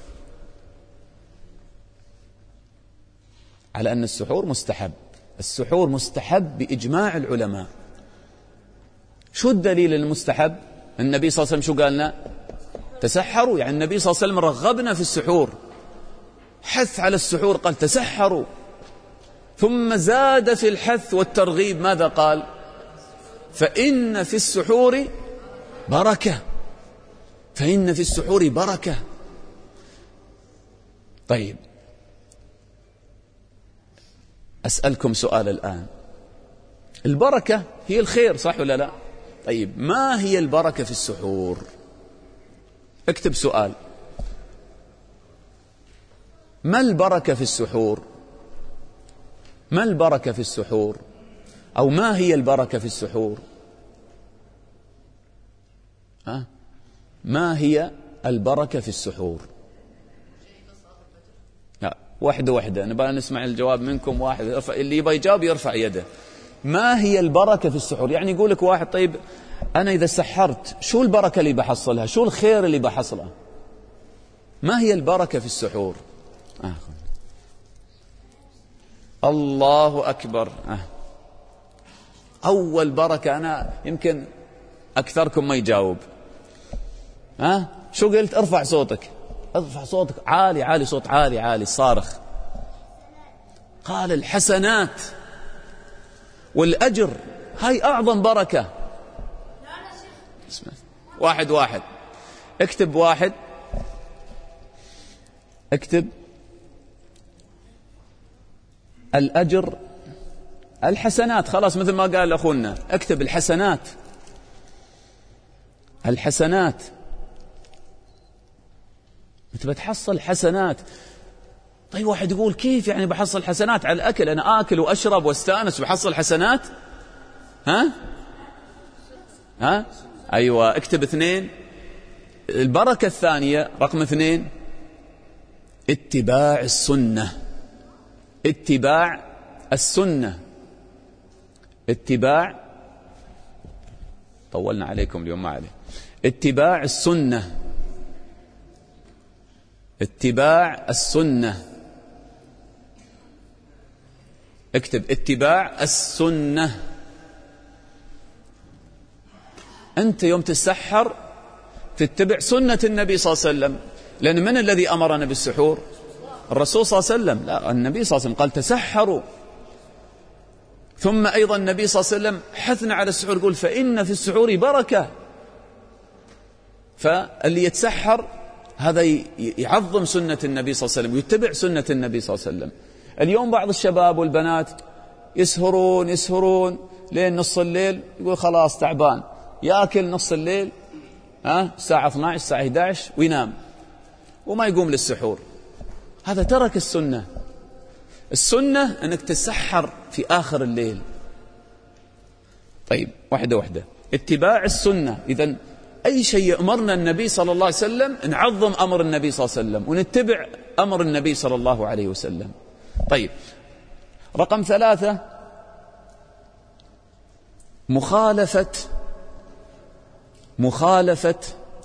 على أن السحور مستحب. السحور مستحب بإجماع العلماء. شو الدليل المستحب؟ النبي صلى الله عليه وسلم شو قالنا؟ تسحروا، يعني النبي صلى الله عليه وسلم رغبنا في السحور، حث على السحور، قال تسحروا. ثم زاد في الحث والترغيب، ماذا قال؟ فإن في السحور بركة، فإن في السحور بركة. طيب أسألكم سؤال الآن، البركة هي الخير صح ولا لا؟ طيب ما هي البركة في السحور؟ اكتب سؤال، ما البركة في السحور؟ ما البركة في السحور؟ أو ما هي البركة في السحور؟ ما هي البركة في السحور؟ لا، واحدة نبغى نسمع الجواب منكم. واحد اللي يبغى يجاوب يرفع يده. ما هي البركة في السحور؟ يعني يقول لك واحد طيب أنا إذا سحرت شو البركة اللي بحصلها؟ شو الخير اللي بحصله؟ ما هي البركة في السحور؟ الله أكبر. أول بركة، أنا يمكن أكثركم ما يجاوب. شو قلت؟ ارفع صوتك عالي، صوت عالي صارخ. قال الحسنات والأجر، هاي أعظم بركة. واحد اكتب اكتب الأجر الحسنات، خلاص مثل ما قال أخونا اكتب الحسنات. الحسنات أنت بتحصل حسنات. طيب واحد يقول كيف يعني بحصل حسنات على الأكل؟ أنا آكل وأشرب واستانس وبحصل حسنات؟ ها أيوة، اكتب 2. البركة الثانية رقم 2 اتباع السنة. اتباع السنة. اتباع، طولنا عليكم اليوم ما عليه. اتباع السنة. اتباع السنة. اكتب اتباع السنة. أنت يوم تسحر تتبع سنة النبي صلى الله عليه وسلم، لأن من الذي أمرنا بالسحور؟ الرسول صلى الله عليه وسلم. لا، النبي صلى الله عليه وسلم قال تسحروا. ثم أيضا النبي صلى الله عليه وسلم حثنا على السحور، يقول فإن في السحور بركة. فاللي يتسحر هذا يعظم سنة النبي صلى الله عليه وسلم ويتبع سنة النبي صلى الله عليه وسلم. اليوم بعض الشباب والبنات يسهرون لين نص الليل، يقول خلاص تعبان، يأكل نص الليل الساعة 12 الساعة 11 وينام وما يقوم للسحور. هذا ترك السنة. السنة أنك تسحر في آخر الليل. طيب واحدة واحدة. اتباع السنة. إذن أي شيء يأمرنا النبي صلى الله عليه وسلم نعظم أمر النبي صلى الله عليه وسلم ونتبع أمر النبي صلى الله عليه وسلم. طيب رقم 3 مخالفة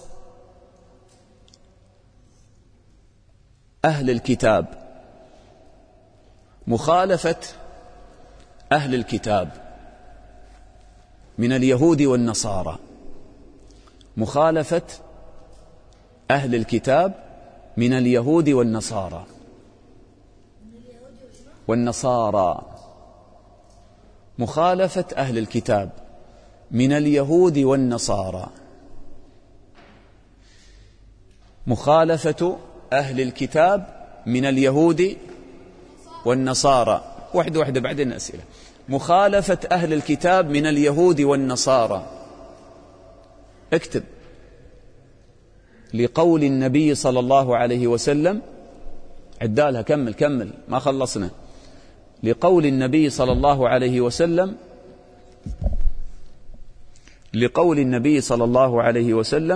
أهل الكتاب. مخالفة أهل الكتاب من اليهود والنصارى. مخالفة أهل الكتاب من اليهود والنصارى. مخالفة أهل الكتاب من اليهود والنصارى. مخالفة أهل الكتاب من اليهود والنصارى. واحدة بعدين أسئلة. مخالفة أهل الكتاب من اليهود والنصارى. اكتب لقول النبي صلى الله عليه وسلم. عدالها، كمل ما خلصنا. لقول النبي صلى الله عليه وسلم. لقول النبي صلى الله عليه وسلم.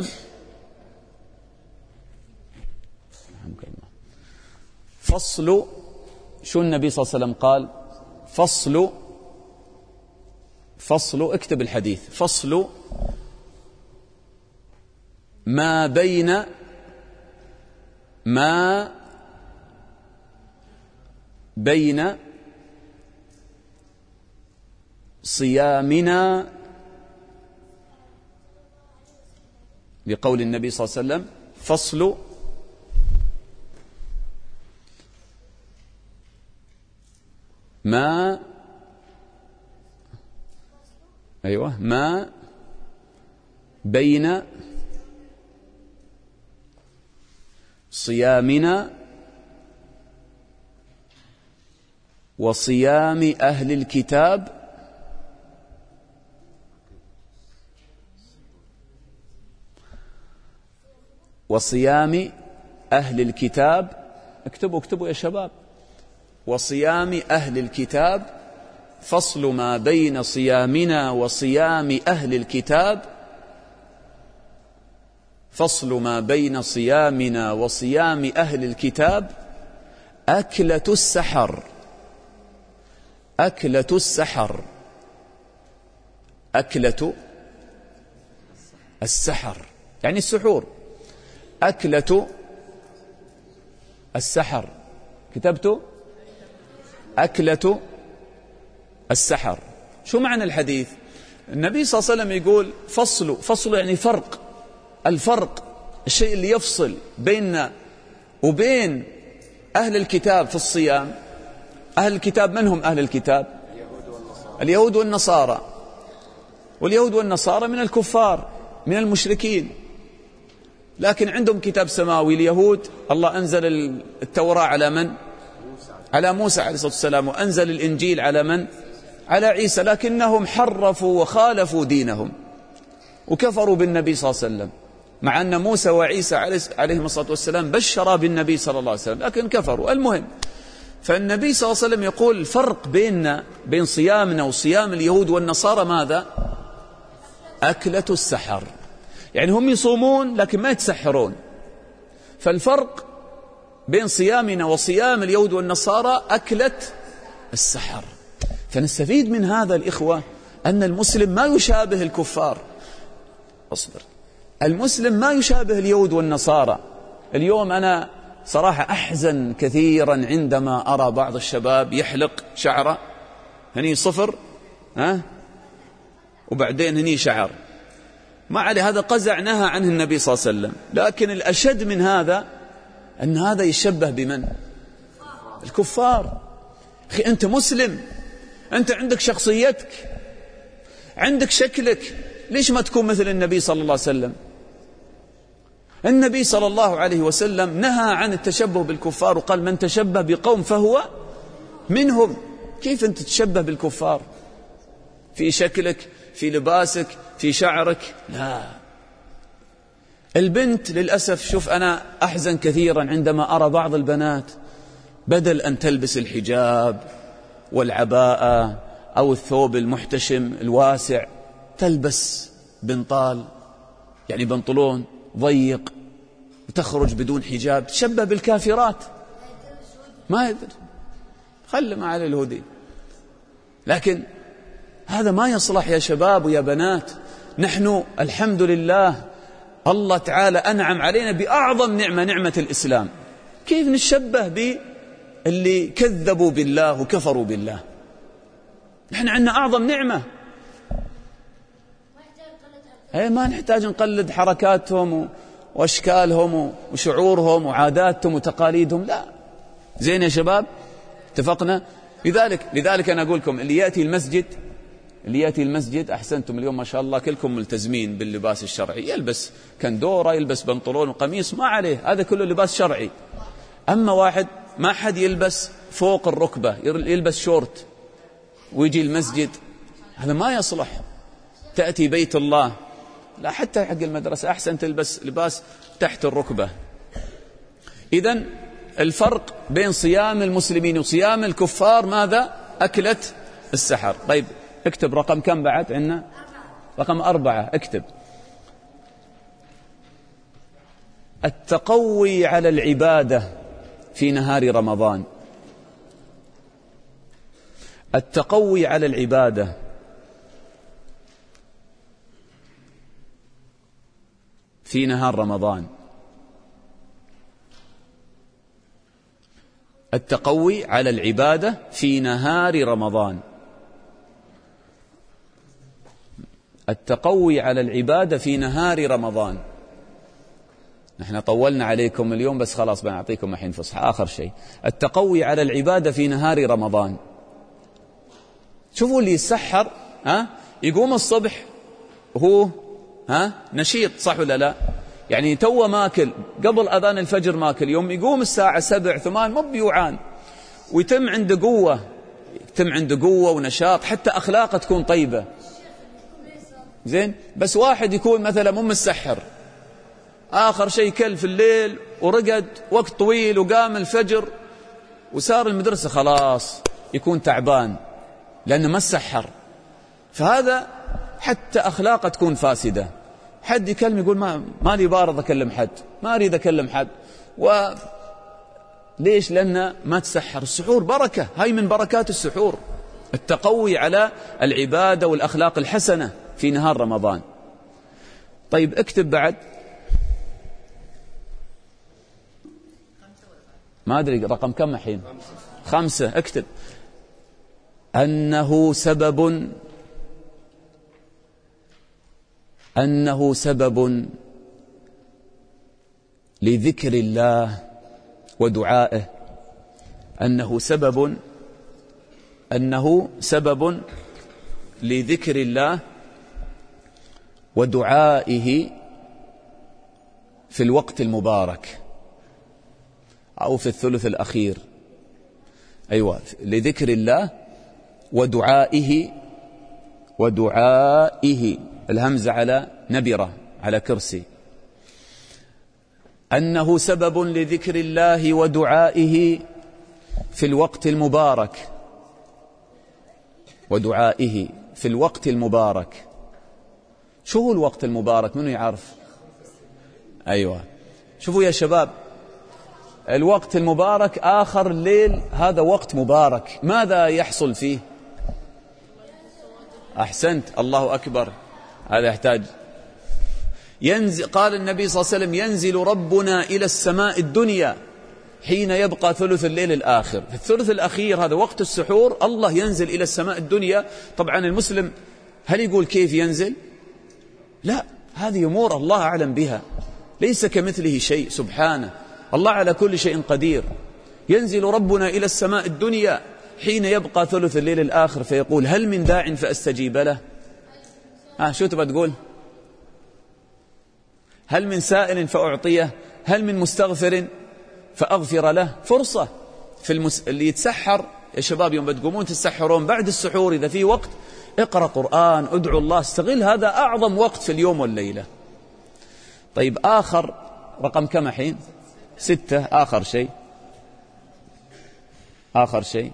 فصل. شو النبي صلى الله عليه وسلم قال؟ فصل اكتب الحديث. فصل ما بين صيامنا. لقول النبي صلى الله عليه وسلم فصل ما بين صيامنا وصيام أهل الكتاب وصيام أهل الكتاب. اكتبوا يا شباب. وصيام أهل الكتاب. فصل ما بين صيامنا وصيام أهل الكتاب. فصل ما بين صيامنا وصيام أهل الكتاب أكلة السحر. أكلة السحر. أكلة السحر يعني السحور. أكلة السحر. كتبت أكلة السحر. شو معنى الحديث؟ النبي صلى الله عليه وسلم يقول فصل يعني فرق. الفرق الشيء اللي يفصل بيننا وبين أهل الكتاب في الصيام. أهل الكتاب من هم أهل الكتاب؟ اليهود والنصارى. واليهود والنصارى من الكفار من المشركين، لكن عندهم كتاب سماوي. اليهود الله أنزل التوراة على من؟ على موسى عليه الصلاة والسلام. وأنزل الإنجيل على من؟ على عيسى، لكنهم حرفوا وخالفوا دينهم وكفروا بالنبي صلى الله عليه وسلم، مع أن موسى وعيسى عليهم الصلاة والسلام بشرا بالنبي صلى الله عليه وسلم، لكن كفروا. المهم، فالنبي صلى الله عليه وسلم يقول الفرق بين صيامنا وصيام اليهود والنصارى ماذا؟ أكلة السحر. يعني هم يصومون لكن ما يتسحرون. فالفرق بين صيامنا وصيام اليهود والنصارى أكلة السحر. فنستفيد من هذا الإخوة أن المسلم ما يشابه الكفار. أصبر. المسلم ما يشابه اليهود والنصارى. اليوم أنا صراحة أحزن كثيرا عندما أرى بعض الشباب يحلق شعره، هني صفر وبعدين هني شعر، ما عليه، هذا قزع نهى عنه النبي صلى الله عليه وسلم. لكن الأشد من هذا أن هذا يشبه بمن؟ الكفار. أخي أنت مسلم، أنت عندك شخصيتك، عندك شكلك، ليش ما تكون مثل النبي صلى الله عليه وسلم؟ النبي صلى الله عليه وسلم نهى عن التشبه بالكفار وقال من تشبه بقوم فهو منهم. كيف أنت تتشبه بالكفار في شكلك، في لباسك، في شعرك؟ لا. البنت للأسف، شوف أنا أحزن كثيرا عندما أرى بعض البنات بدل أن تلبس الحجاب والعباءة أو الثوب المحتشم الواسع تلبس بنطال، يعني بنطلون ضيق، وتخرج بدون حجاب، تشبه بالكافرات. ما يدري، خلي ما عليه الهدي. لكن هذا ما يصلح يا شباب ويا بنات. نحن الحمد لله الله تعالى أنعم علينا بأعظم نعمة، نعمة الإسلام. كيف نشبه باللي كذبوا بالله وكفروا بالله؟ نحن عندنا أعظم نعمة. ما نحتاج نقلد حركاتهم وأشكالهم وشعورهم وعاداتهم وتقاليدهم، لا. زين يا شباب، اتفقنا؟ لذلك أنا أقول لكم اللي يأتي المسجد أحسنتم، اليوم ما شاء الله كلكم ملتزمين باللباس الشرعي، يلبس كندورة، يلبس بنطلون وقميص، ما عليه، هذا كله لباس شرعي. أما واحد ما حد يلبس فوق الركبة، يلبس شورت ويجي المسجد، هذا ما يصلح. تأتي بيت الله، لا حتى حق المدرسة أحسن تلبس لباس تحت الركبة. إذن الفرق بين صيام المسلمين وصيام الكفار ماذا؟ أكلة السحر. طيب اكتب رقم كم بعد عندنا؟ رقم 4. اكتب: التقوي على العبادة في نهار رمضان. التقوي على العبادة في نهار رمضان. التقوي على العبادة في نهار رمضان. التقوي على العبادة في نهار رمضان. نحن طولنا عليكم اليوم، بس خلاص بنعطيكم الحين فصحى. آخر شيء، التقوي على العبادة في نهار رمضان. شوفوا اللي يسحر يقوم الصبح وهو نشيط، صح ولا لا؟ يعني تو ماكل قبل أذان الفجر، ماكل، يوم يقوم الساعة 7-8 مو بيوعان، ويتم عنده قوة ونشاط، حتى أخلاقه تكون طيبة. زين، بس واحد يكون مثلا مو مسحر، آخر شيء كل في الليل ورقد وقت طويل وقام الفجر وسار المدرسة، خلاص يكون تعبان لأنه ما سحر. فهذا حتى أخلاقه تكون فاسدة. حد يكلم يقول ما لي بارض أكلم حد، ما أريد أكلم حد. ليش؟ لأنه ما تسحر. السحور بركة، هاي من بركات السحور، التقوي على العبادة والأخلاق الحسنة في نهار رمضان. طيب اكتب بعد، ما أدري رقم كم الحين، 5. اكتب: أنه سبب لذكر الله ودعائه. أنه سبب لذكر الله ودعائه في الوقت المبارك أو في الثلث الأخير. أيوة، لذكر الله ودعائه الهمزة على نبرة على كرسي، أنه سبب لذكر الله ودعائه في الوقت المبارك، ودعائه في الوقت المبارك. شو هو الوقت المبارك؟ منو يعرف؟ أيوة، شوفوا يا شباب، الوقت المبارك آخر الليل، هذا وقت مبارك. ماذا يحصل فيه؟ أحسنت، الله أكبر. هذا يحتاج قال النبي صلى الله عليه وسلم: ينزل ربنا إلى السماء الدنيا حين يبقى ثلث الليل الآخر. في الثلث الأخير هذا وقت السحور، الله ينزل إلى السماء الدنيا. طبعا المسلم هل يقول كيف ينزل؟ لا، هذه أمور الله أعلم بها، ليس كمثله شيء سبحانه، الله على كل شيء قدير. ينزل ربنا إلى السماء الدنيا حين يبقى ثلث الليل الآخر فيقول: هل من داع فأستجيب له؟ شو تبغى تقول؟ هل من سائل فأعطيه؟ هل من مستغفر فأغفر له؟ فرصة اللي يتسحر يا شباب، يوم بتقومون تسحرون بعد السحور إذا في وقت، اقرأ قرآن، ادعو الله، استغل هذا أعظم وقت في اليوم والليلة. طيب، آخر رقم كم الحين؟ 6. آخر شيء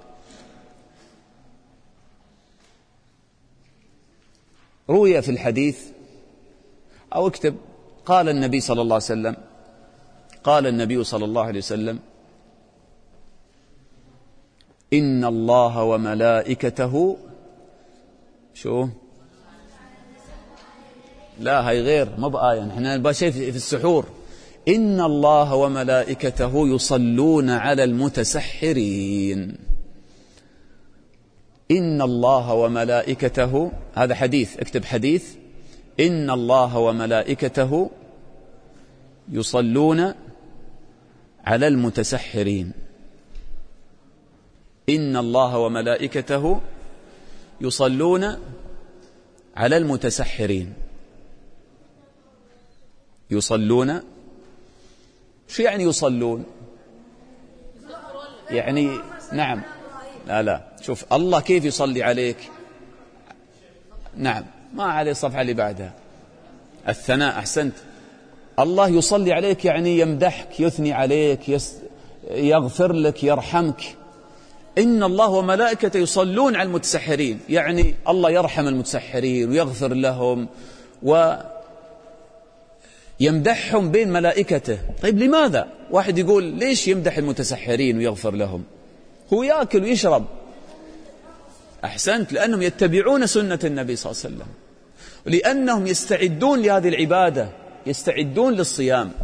روي في الحديث، أو اكتب: قال النبي صلى الله عليه وسلم: إن الله وملائكته شو؟ لا، هاي غير، ما بآية، نحن نبغى شيء في السحور. إن الله وملائكته يصلون على المتسحرين. إن الله وملائكته، هذا حديث، اكتب حديث: إن الله وملائكته يصلون على المتسحرين. إن الله وملائكته يصلون على المتسحرين. يصلون، شو يعني يصلون؟ يعني نعم، لا، شوف الله كيف يصلي عليك. نعم، ما عليه الصفحة اللي بعدها، الثناء. أحسنت، الله يصلي عليك يعني يمدحك، يثني عليك، يغفر لك، يرحمك. إن الله وملائكته يصلون على المتسحرين، يعني الله يرحم المتسحرين ويغفر لهم ويمدحهم بين ملائكته. طيب لماذا؟ واحد يقول: ليش يمدح المتسحرين ويغفر لهم؟ هو يأكل ويشرب. أحسنت، لأنهم يتبعون سنة النبي صلى الله عليه وسلم، لأنهم يستعدون لهذه العبادة، يستعدون للصيام.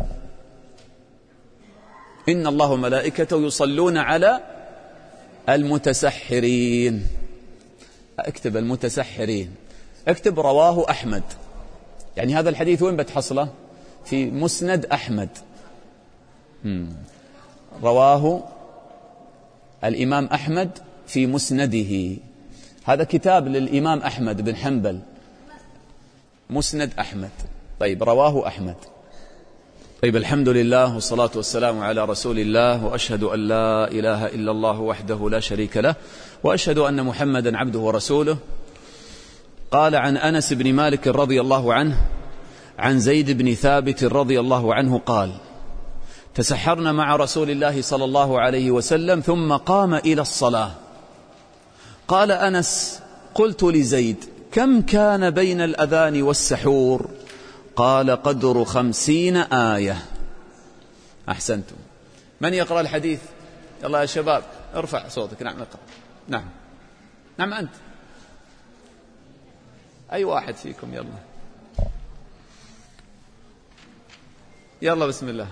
إن الله وملائكته يصلون على المتسحرين. اكتب المتسحرين، اكتب رواه أحمد. يعني هذا الحديث وين بتحصله؟ في مسند أحمد. رواه الإمام أحمد في مسنده. هذا كتاب للإمام أحمد بن حنبل، مسند أحمد. طيب، رواه أحمد. طيب، الحمد لله والصلاة والسلام على رسول الله، وأشهد أن لا إله إلا الله وحده لا شريك له، وأشهد أن محمدا عبده ورسوله. قال عن أنس بن مالك رضي الله عنه عن زيد بن ثابت رضي الله عنه قال: تسحرنا مع رسول الله صلى الله عليه وسلم ثم قام إلى الصلاة. قال أنس: قلت لزيد: كم كان بين الأذان والسحور؟ قال: قدر 50 آية. أحسنتم. من يقرأ الحديث؟ يلا يا شباب ارفع صوتك. نعم، اقرأ. نعم أنت، أي واحد فيكم. يلا بسم الله.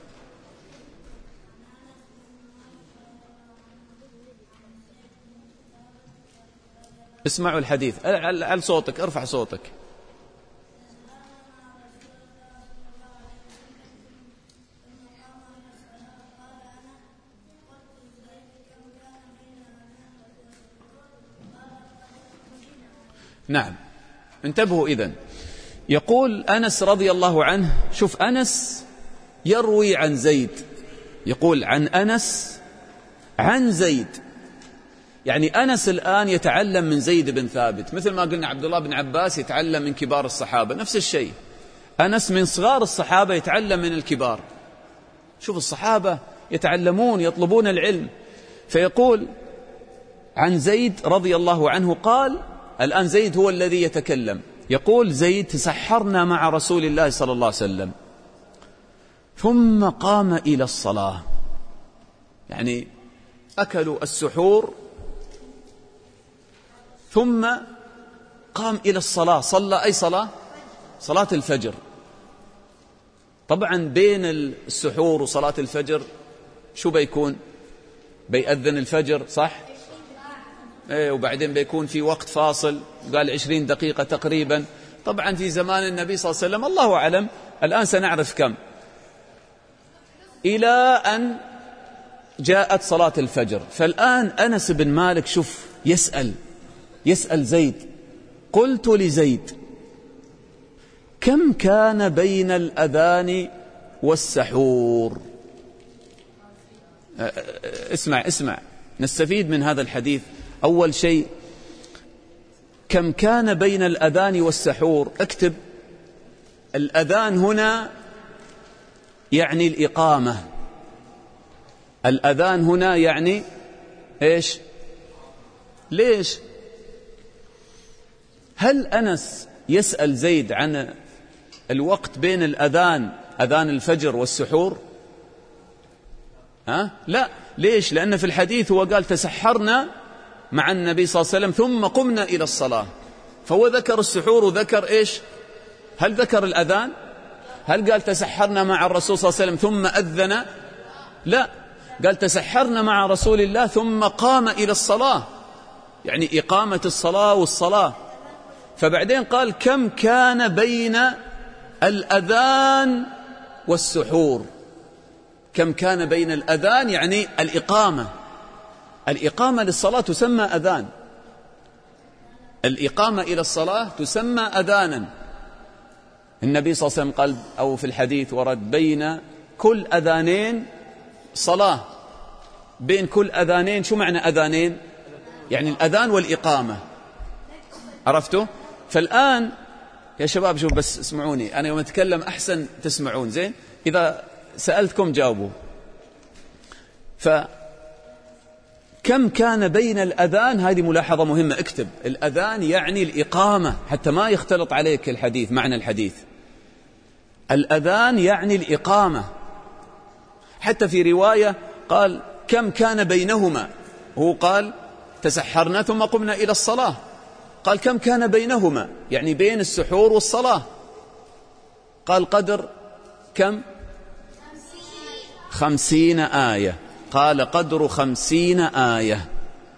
اسمعوا الحديث على صوتك، ارفع صوتك. نعم، انتبهوا. إذن يقول أنس رضي الله عنه، شوف أنس يروي عن زيد، يقول عن أنس عن زيد، يعني أنس الآن يتعلم من زيد بن ثابت، مثل ما قلنا عبد الله بن عباس يتعلم من كبار الصحابة، نفس الشيء أنس من صغار الصحابة يتعلم من الكبار. شوف الصحابة يتعلمون يطلبون العلم. فيقول عن زيد رضي الله عنه قال، الآن زيد هو الذي يتكلم، يقول زيد: تسحرنا مع رسول الله صلى الله عليه وسلم ثم قام إلى الصلاة. يعني أكلوا السحور ثم قام إلى الصلاة. صلى أي صلاة؟ صلاة الفجر. طبعا بين السحور وصلاة الفجر شو بيكون؟ بيأذن الفجر صح؟ وبعدين بيكون في وقت فاصل، قال 20 دقيقة تقريبا. طبعا في زمان النبي صلى الله عليه وسلم الله أعلم، الآن سنعرف كم، إلى أن جاءت صلاة الفجر. فالآن أنس بن مالك شوف يسأل زيد: قلت لزيد: كم كان بين الأذان والسحور؟ اسمع نستفيد من هذا الحديث. أول شيء كم كان بين الأذان والسحور، اكتب الأذان هنا يعني الإقامة. الأذان هنا يعني إيش؟ ليش؟ هل أنس يسأل زيد عن الوقت بين الأذان، أذان الفجر والسحور؟ لا. ليش؟ لأن في الحديث هو قال: تسحرنا مع النبي صلى الله عليه وسلم ثم قمنا إلى الصلاة. فهو ذكر السحور وذكر إيش؟ هل ذكر الأذان؟ هل قال تسحرنا مع الرسول صلى الله عليه وسلم ثم أذن؟ لا، قال تسحرنا مع رسول الله ثم قام إلى الصلاة، يعني إقامة الصلاة والصلاة. فبعدين قال: كم كان بين الأذان والسحور؟ كم كان بين الأذان يعني الإقامة. الإقامة للصلاة تسمى أذان، الإقامة إلى الصلاة تسمى أذانا. النبي صلى الله عليه وسلم قال، أو في الحديث ورد: بين كل أذانين صلاة. بين كل أذانين، شو معنى أذانين؟ يعني الأذان والإقامة. عرفتوا؟ فالآن يا شباب شوف، بس اسمعوني، أنا يوم أتكلم أحسن تسمعون زين، إذا سألتكم جاوبوا. فكم كان بين الأذان، هذه ملاحظة مهمة، اكتب الأذان يعني الإقامة حتى ما يختلط عليك الحديث، معنى الحديث. الأذان يعني الإقامة. حتى في رواية قال: كم كان بينهما، هو قال تسحرنا ثم قمنا إلى الصلاة، قال كم كان بينهما، يعني بين السحور والصلاة. قال قدر كم؟ 50 آية. قال قدر 50 آية،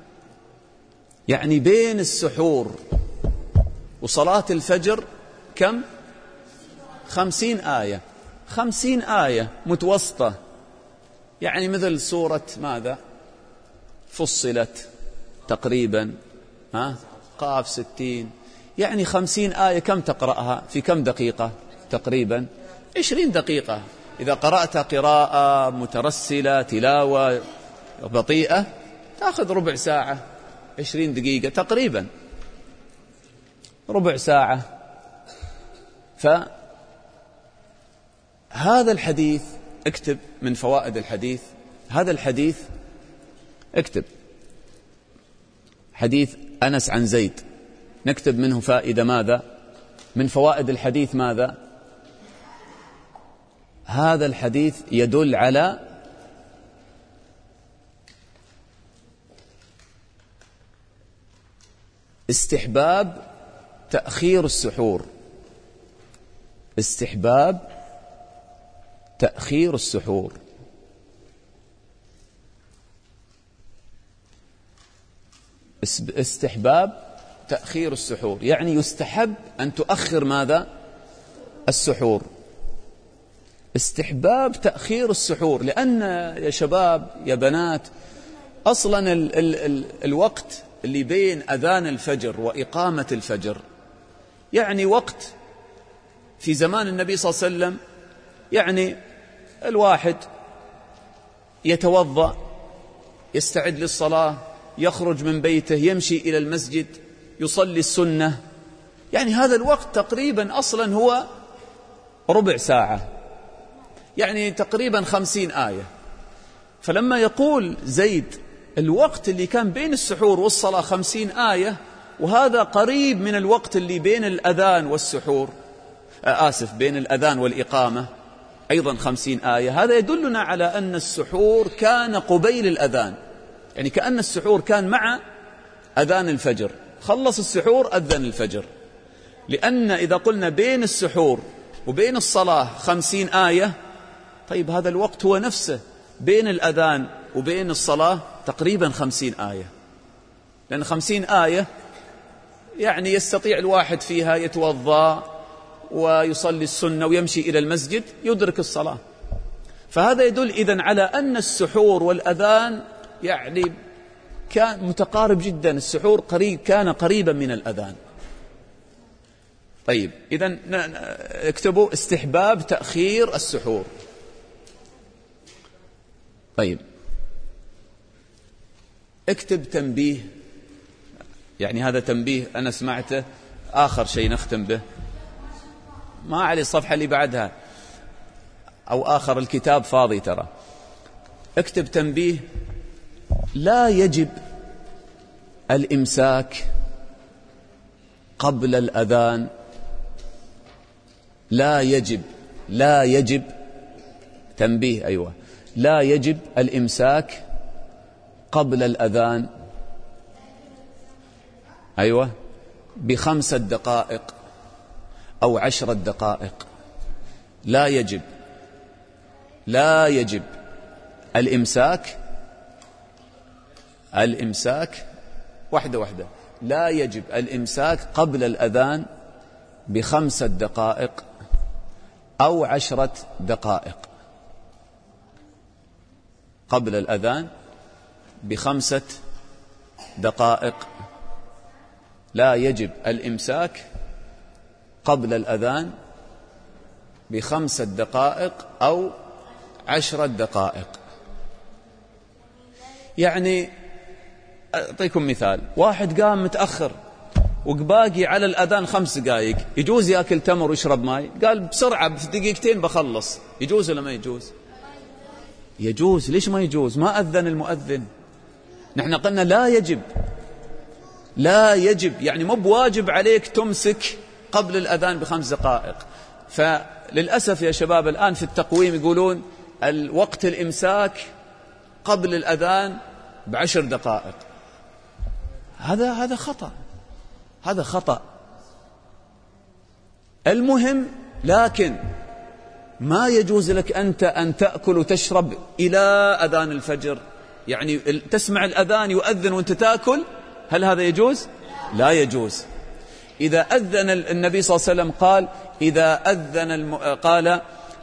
يعني بين السحور وصلاة الفجر كم؟ 50 آية. 50 آية متوسطة، يعني مثل سورة ماذا؟ فصلت تقريبا، قاف 60، يعني 50 آية. كم تقرأها في كم دقيقة تقريبا؟ 20 دقيقة. إذا قرأت قراءة مترسلة تلاوة بطيئة تأخذ ربع ساعة، 20 دقيقة تقريبا، ربع ساعة. فهذا الحديث اكتب من فوائد الحديث، هذا الحديث اكتب حديث أنس عن زيد، نكتب منه فائدة ماذا؟ من فوائد الحديث ماذا؟ هذا الحديث يدل على استحباب تأخير السحور، استحباب تأخير السحور. استحباب تأخير السحور، يعني يستحب أن تؤخر ماذا؟ السحور. استحباب تأخير السحور، لأن يا شباب يا بنات أصلا الوقت اللي بين أذان الفجر وإقامة الفجر يعني وقت في زمان النبي صلى الله عليه وسلم، يعني الواحد يتوضأ، يستعد للصلاة، يخرج من بيته يمشي إلى المسجد يصلي السنة، يعني هذا الوقت تقريبا أصلا هو ربع ساعة، يعني تقريبا 50 آية. فلما يقول زيد الوقت اللي كان بين السحور والصلاة 50 آية، وهذا قريب من الوقت اللي بين الأذان والسحور، بين الأذان والإقامة أيضا 50 آية، هذا يدلنا على أن السحور كان قبيل الأذان، يعني كأن السحور كان مع أذان الفجر، خلص السحور أذن الفجر. لأن إذا قلنا بين السحور وبين الصلاة 50 آية، طيب هذا الوقت هو نفسه بين الأذان وبين الصلاة تقريبا 50 آية، لأن 50 آية يعني يستطيع الواحد فيها يتوضأ ويصلي السنة ويمشي إلى المسجد يدرك الصلاة. فهذا يدل إذن على أن السحور والأذان يعني كان متقارب جدا، السحور كان قريبا من الأذان. طيب إذن اكتبوا استحباب تأخير السحور. طيب اكتب تنبيه، يعني هذا تنبيه أنا سمعته آخر شيء نختم به، ما علي الصفحة اللي بعدها أو آخر الكتاب فاضي ترى. اكتب تنبيه: لا يجب الإمساك قبل الأذان، لا يجب تنبيه، أيوة، لا يجب الإمساك قبل الأذان، أيوة، ب5 دقائق أو 10 دقائق. لا يجب الإمساك واحدة واحدة، لا يجب الإمساك قبل الأذان ب5 دقائق أو 10 دقائق. قبل الأذان ب5 دقائق، لا يجب الإمساك قبل الأذان ب5 دقائق أو 10 دقائق. يعني أعطيكم مثال: واحد قام متأخر وباقي على الأذان 5 دقائق، يجوز يأكل تمر ويشرب ماء؟ قال بسرعة في دقيقتين بخلص، يجوز ولا ما يجوز؟ يجوز. ليش ما يجوز؟ ما أذن المؤذن. نحن قلنا لا يجب، يعني مو بواجب عليك تمسك قبل الأذان ب5 دقائق. فللأسف يا شباب الآن في التقويم يقولون الوقت الإمساك قبل الأذان ب10 دقائق. هذا خطأ. المهم، لكن ما يجوز لك أنت أن تأكل وتشرب إلى أذان الفجر، يعني تسمع الأذان يؤذن وأنت تأكل، هل هذا يجوز؟ لا يجوز. إذا أذن النبي صلى الله عليه وسلم قال: إذا أذن قال: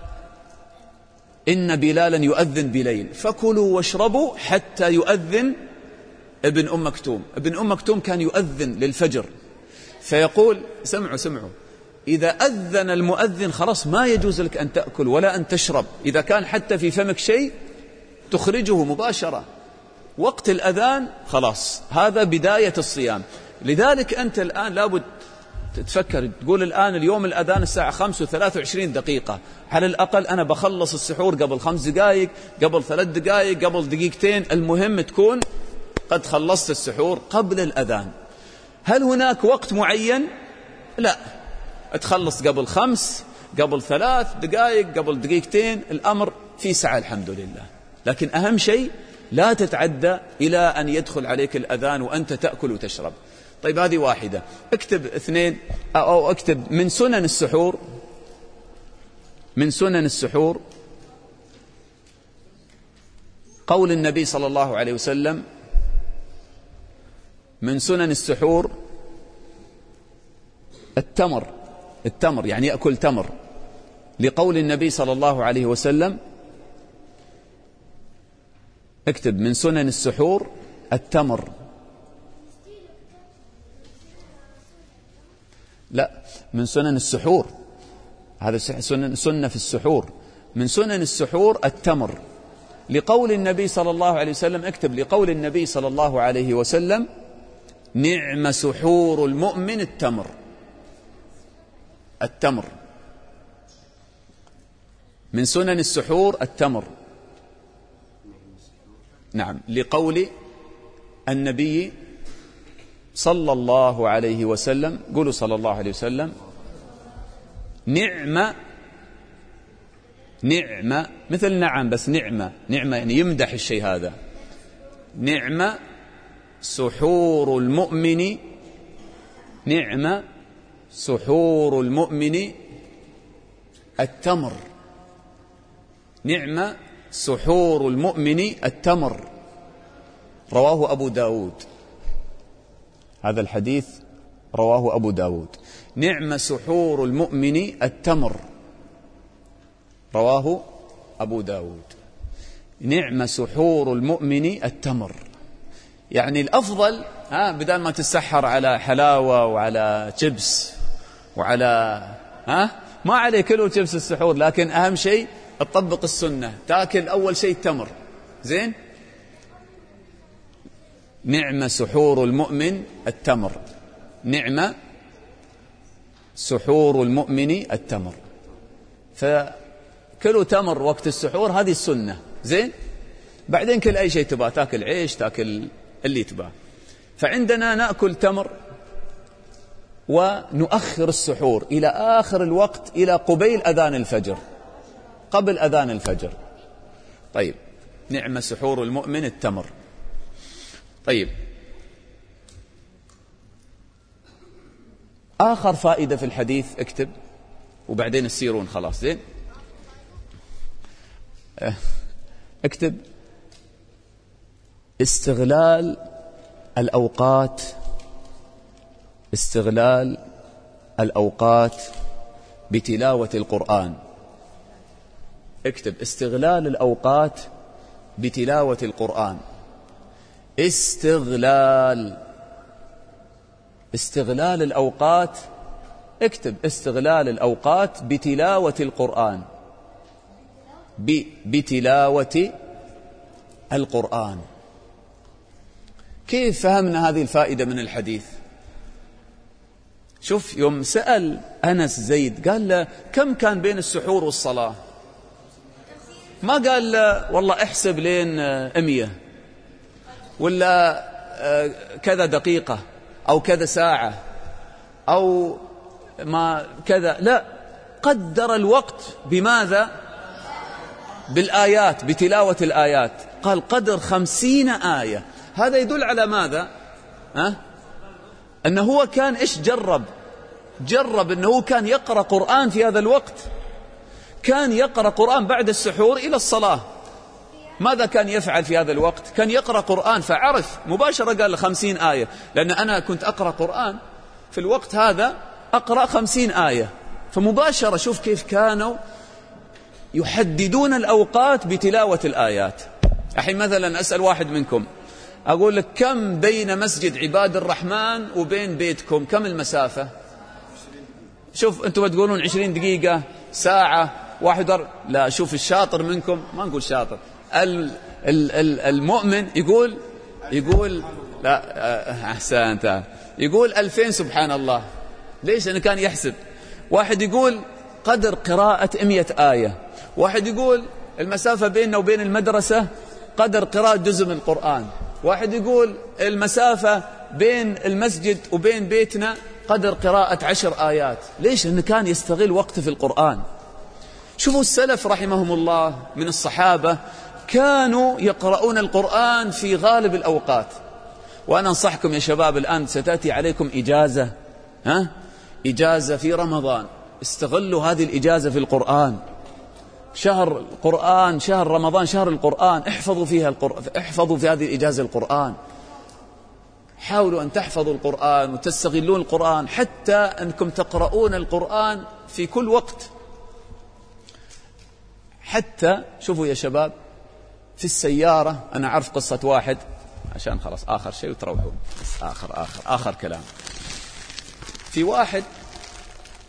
إن بلالا يؤذن بليل فكلوا واشربوا حتى يؤذن ابن أم مكتوم. ابن أم مكتوم كان يؤذن للفجر، فيقول: سمعوا إذا أذن المؤذن خلاص ما يجوز لك أن تأكل ولا أن تشرب، إذا كان حتى في فمك شيء تخرجه مباشرة. وقت الأذان خلاص، هذا بداية الصيام. لذلك أنت الآن لابد تتفكر، تقول الآن اليوم الأذان الساعة 5:23 دقيقة، على الأقل أنا بخلص السحور قبل 5 دقائق، قبل 3 دقائق، قبل دقيقتين، المهم تكون قد خلصت السحور قبل الأذان. هل هناك وقت معين؟ لا، تخلص قبل 5، قبل 3 دقائق، قبل دقيقتين، الأمر في سعة الحمد لله. لكن أهم شيء لا تتعدى إلى أن يدخل عليك الأذان وأنت تأكل وتشرب. طيب هذه واحدة. اكتب 2 أو اكتب من سنن السحور قول النبي صلى الله عليه وسلم: من سنن السحور التمر، يعني يأكل تمر، لقول النبي صلى الله عليه وسلم. اكتب من سنن السحور التمر. لا، من سنن السحور، هذا سنة في السحور. من سنن السحور التمر، لقول النبي صلى الله عليه وسلم، اكتب لقول النبي صلى الله عليه وسلم: نعم سحور المؤمن التمر. التمر من سنن السحور التمر. نعم، لقول النبي صلى الله عليه وسلم. قولوا صلى الله عليه وسلم. نعم مثل نعم، بس نعمة يعني يمدح الشيء هذا. نعم سحور المؤمن، نعم سحور المؤمن التمر. نعم سحور المؤمن التمر. رواه أبو داود. هذا الحديث رواه أبو داود. نعم سحور المؤمن التمر، رواه أبو داود. نعم سحور المؤمن التمر، يعني الأفضل بدل ما تسحر على حلاوة وعلى شيبس وعلى ما عليه كله شيبس السحور، لكن أهم شيء تطبق السنة، تأكل أول شيء التمر. زين. نعم سحور المؤمن التمر. نعم سحور المؤمن التمر. فكلوا تمر وقت السحور، هذه السنة. زين. بعدين كل أي شيء تباه، تأكل عيش، تأكل اللي تباه. فعندنا نأكل تمر ونؤخر السحور إلى آخر الوقت، إلى قبيل أذان الفجر، قبل أذان الفجر. طيب، نعم سحور المؤمن التمر. طيب، آخر فائدة في الحديث، اكتب وبعدين السيرون خلاص. زين. اكتب: استغلال الأوقات، استغلال الأوقات بتلاوة القرآن. اكتب: استغلال الأوقات بتلاوة القرآن. استغلال الأوقات، اكتب: استغلال الأوقات بتلاوة القرآن. بتلاوة القرآن. كيف فهمنا هذه الفائدة من الحديث؟ شوف، يوم سأل أنس زيد قال له: كم كان بين السحور والصلاة؟ ما قال له والله احسب لين 100 ولا كذا دقيقة أو كذا ساعة أو ما كذا، لا، قدر الوقت بماذا؟ بالآيات، بتلاوة الآيات. قال قدر 50 آية. هذا يدل على ماذا؟ أنه هو كان إيش جرب أنه هو كان يقرأ قرآن في هذا الوقت، كان يقرأ قرآن بعد السحور إلى الصلاة. ماذا كان يفعل في هذا الوقت؟ كان يقرأ قرآن، فعرف مباشرة قال 50 آية، لأن أنا كنت أقرأ قرآن في الوقت هذا، أقرأ 50 آية، فمباشرة شوف كيف كانوا يحددون الأوقات بتلاوة الآيات. الحين مثلا أسأل واحد منكم، أقول لك: كم بين مسجد عباد الرحمن وبين بيتكم؟ كم المسافة؟ شوف أنتم بتقولون 20 دقيقة، ساعة، واحد. لا، شوف الشاطر منكم، ما نقول شاطر، المؤمن يقول لا، أحسنت، يقول 2000 سبحان الله. ليش؟ أنه كان يحسب. واحد يقول قدر قراءة 100 آية، واحد يقول المسافة بيننا وبين المدرسة قدر قراءة جزء من القرآن، واحد يقول المسافة بين المسجد وبين بيتنا قدر قراءة 10 آيات. ليش؟ أنه كان يستغل وقته في القرآن. شوفوا السلف رحمهم الله من الصحابة كانوا يقرؤون القرآن في غالب الأوقات. وأنا أنصحكم يا شباب، الآن ستأتي عليكم إجازة، إجازة في رمضان، استغلوا هذه الإجازة في القرآن. شهر القرآن، شهر رمضان، شهر القرآن، احفظوا فيها القرآن، احفظوا في هذه الإجازة القرآن. حاولوا أن تحفظوا القرآن وتستغلون القرآن حتى أنكم تقرؤون القرآن في كل وقت. حتى شوفوا يا شباب في السيارة، أنا أعرف قصة واحد، عشان خلاص آخر شيء وتروحون، آخر كلام. في واحد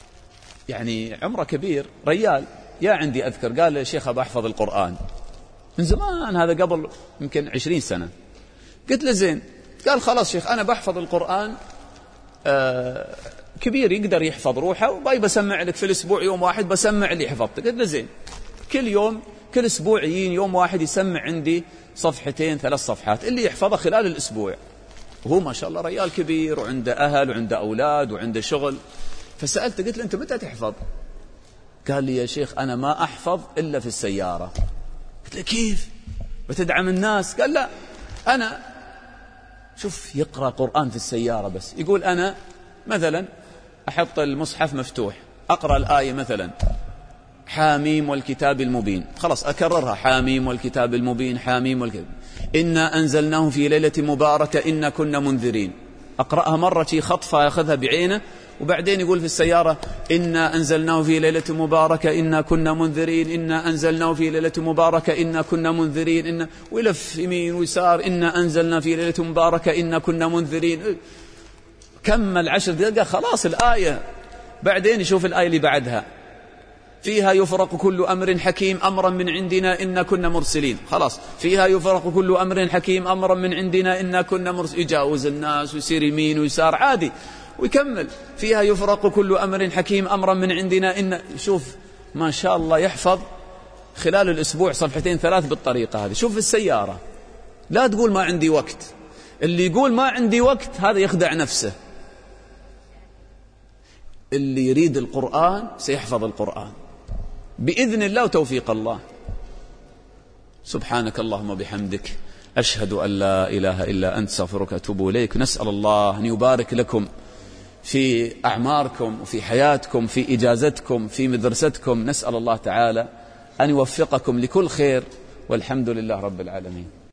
يعني عمره كبير، ريال، يا عندي أذكر، قال لي: شيخ أبا أحفظ القرآن. من زمان، هذا قبل يمكن 20 سنة. قلت له زين. قال خلاص شيخ أنا بحفظ القرآن، كبير يقدر يحفظ روحه، وباي بسمع لك في الأسبوع يوم واحد بسمع اللي حفظته. قلت له زين، كل أسبوع يوم واحد يسمع عندي 2 3 صفحات اللي يحفظه خلال الأسبوع. وهو ما شاء الله رجال كبير وعنده أهل وعنده أولاد وعنده شغل. فسألته قلت له أنت متى تحفظ؟ قال لي يا شيخ أنا ما أحفظ إلا في السيارة. قلت له كيف بتدعم الناس؟ قال لا، أنا شوف يقرأ قرآن في السيارة بس، يقول أنا مثلا أحط المصحف مفتوح، أقرأ الآية مثلا حاميم والكتاب المبين، خلاص أكررها حاميم والكتاب المبين، حاميم والكتاب، إنا أنزلناه في ليلة مباركة إنا كنا منذرين، أقرأها مرة خطفة يأخذها بعينه، وبعدين يقول في السيارة إنا أنزلناه في ليلة مباركة إنا كنا منذرين، إنا أنزلناه في ليلة مباركة إنا كنا منذرين، ويلف يمين ويسار إنا أنزلنا في ليلة مباركة إنا كنا منذرين. كمل 10 دقائق خلاص الآية. بعدين يشوف الآية اللي بعدها فيها يفرق كل أمر حكيم أمرا من عندنا إنا كنا مرسلين، خلاص فيها يفرق كل أمر حكيم أمرا من عندنا إنا كنا مرسلين، يجاوز الناس ويصير يمين ويسار عادي ويكمل فيها يفرق كل أمر حكيم أمرا من عندنا إن. شوف ما شاء الله يحفظ خلال الأسبوع 2 3 بالطريقة هذه. شوف السيارة، لا تقول ما عندي وقت، اللي يقول ما عندي وقت هذا يخدع نفسه. اللي يريد القرآن سيحفظ القرآن بإذن الله وتوفيق الله. سبحانك اللهم وبحمدك أشهد أن لا إله إلا أنت أستغفرك وأتوب إليك. نسأل الله أن يبارك لكم في أعماركم وفي حياتكم، في إجازتكم، في مدرستكم. نسأل الله تعالى أن يوفقكم لكل خير، والحمد لله رب العالمين.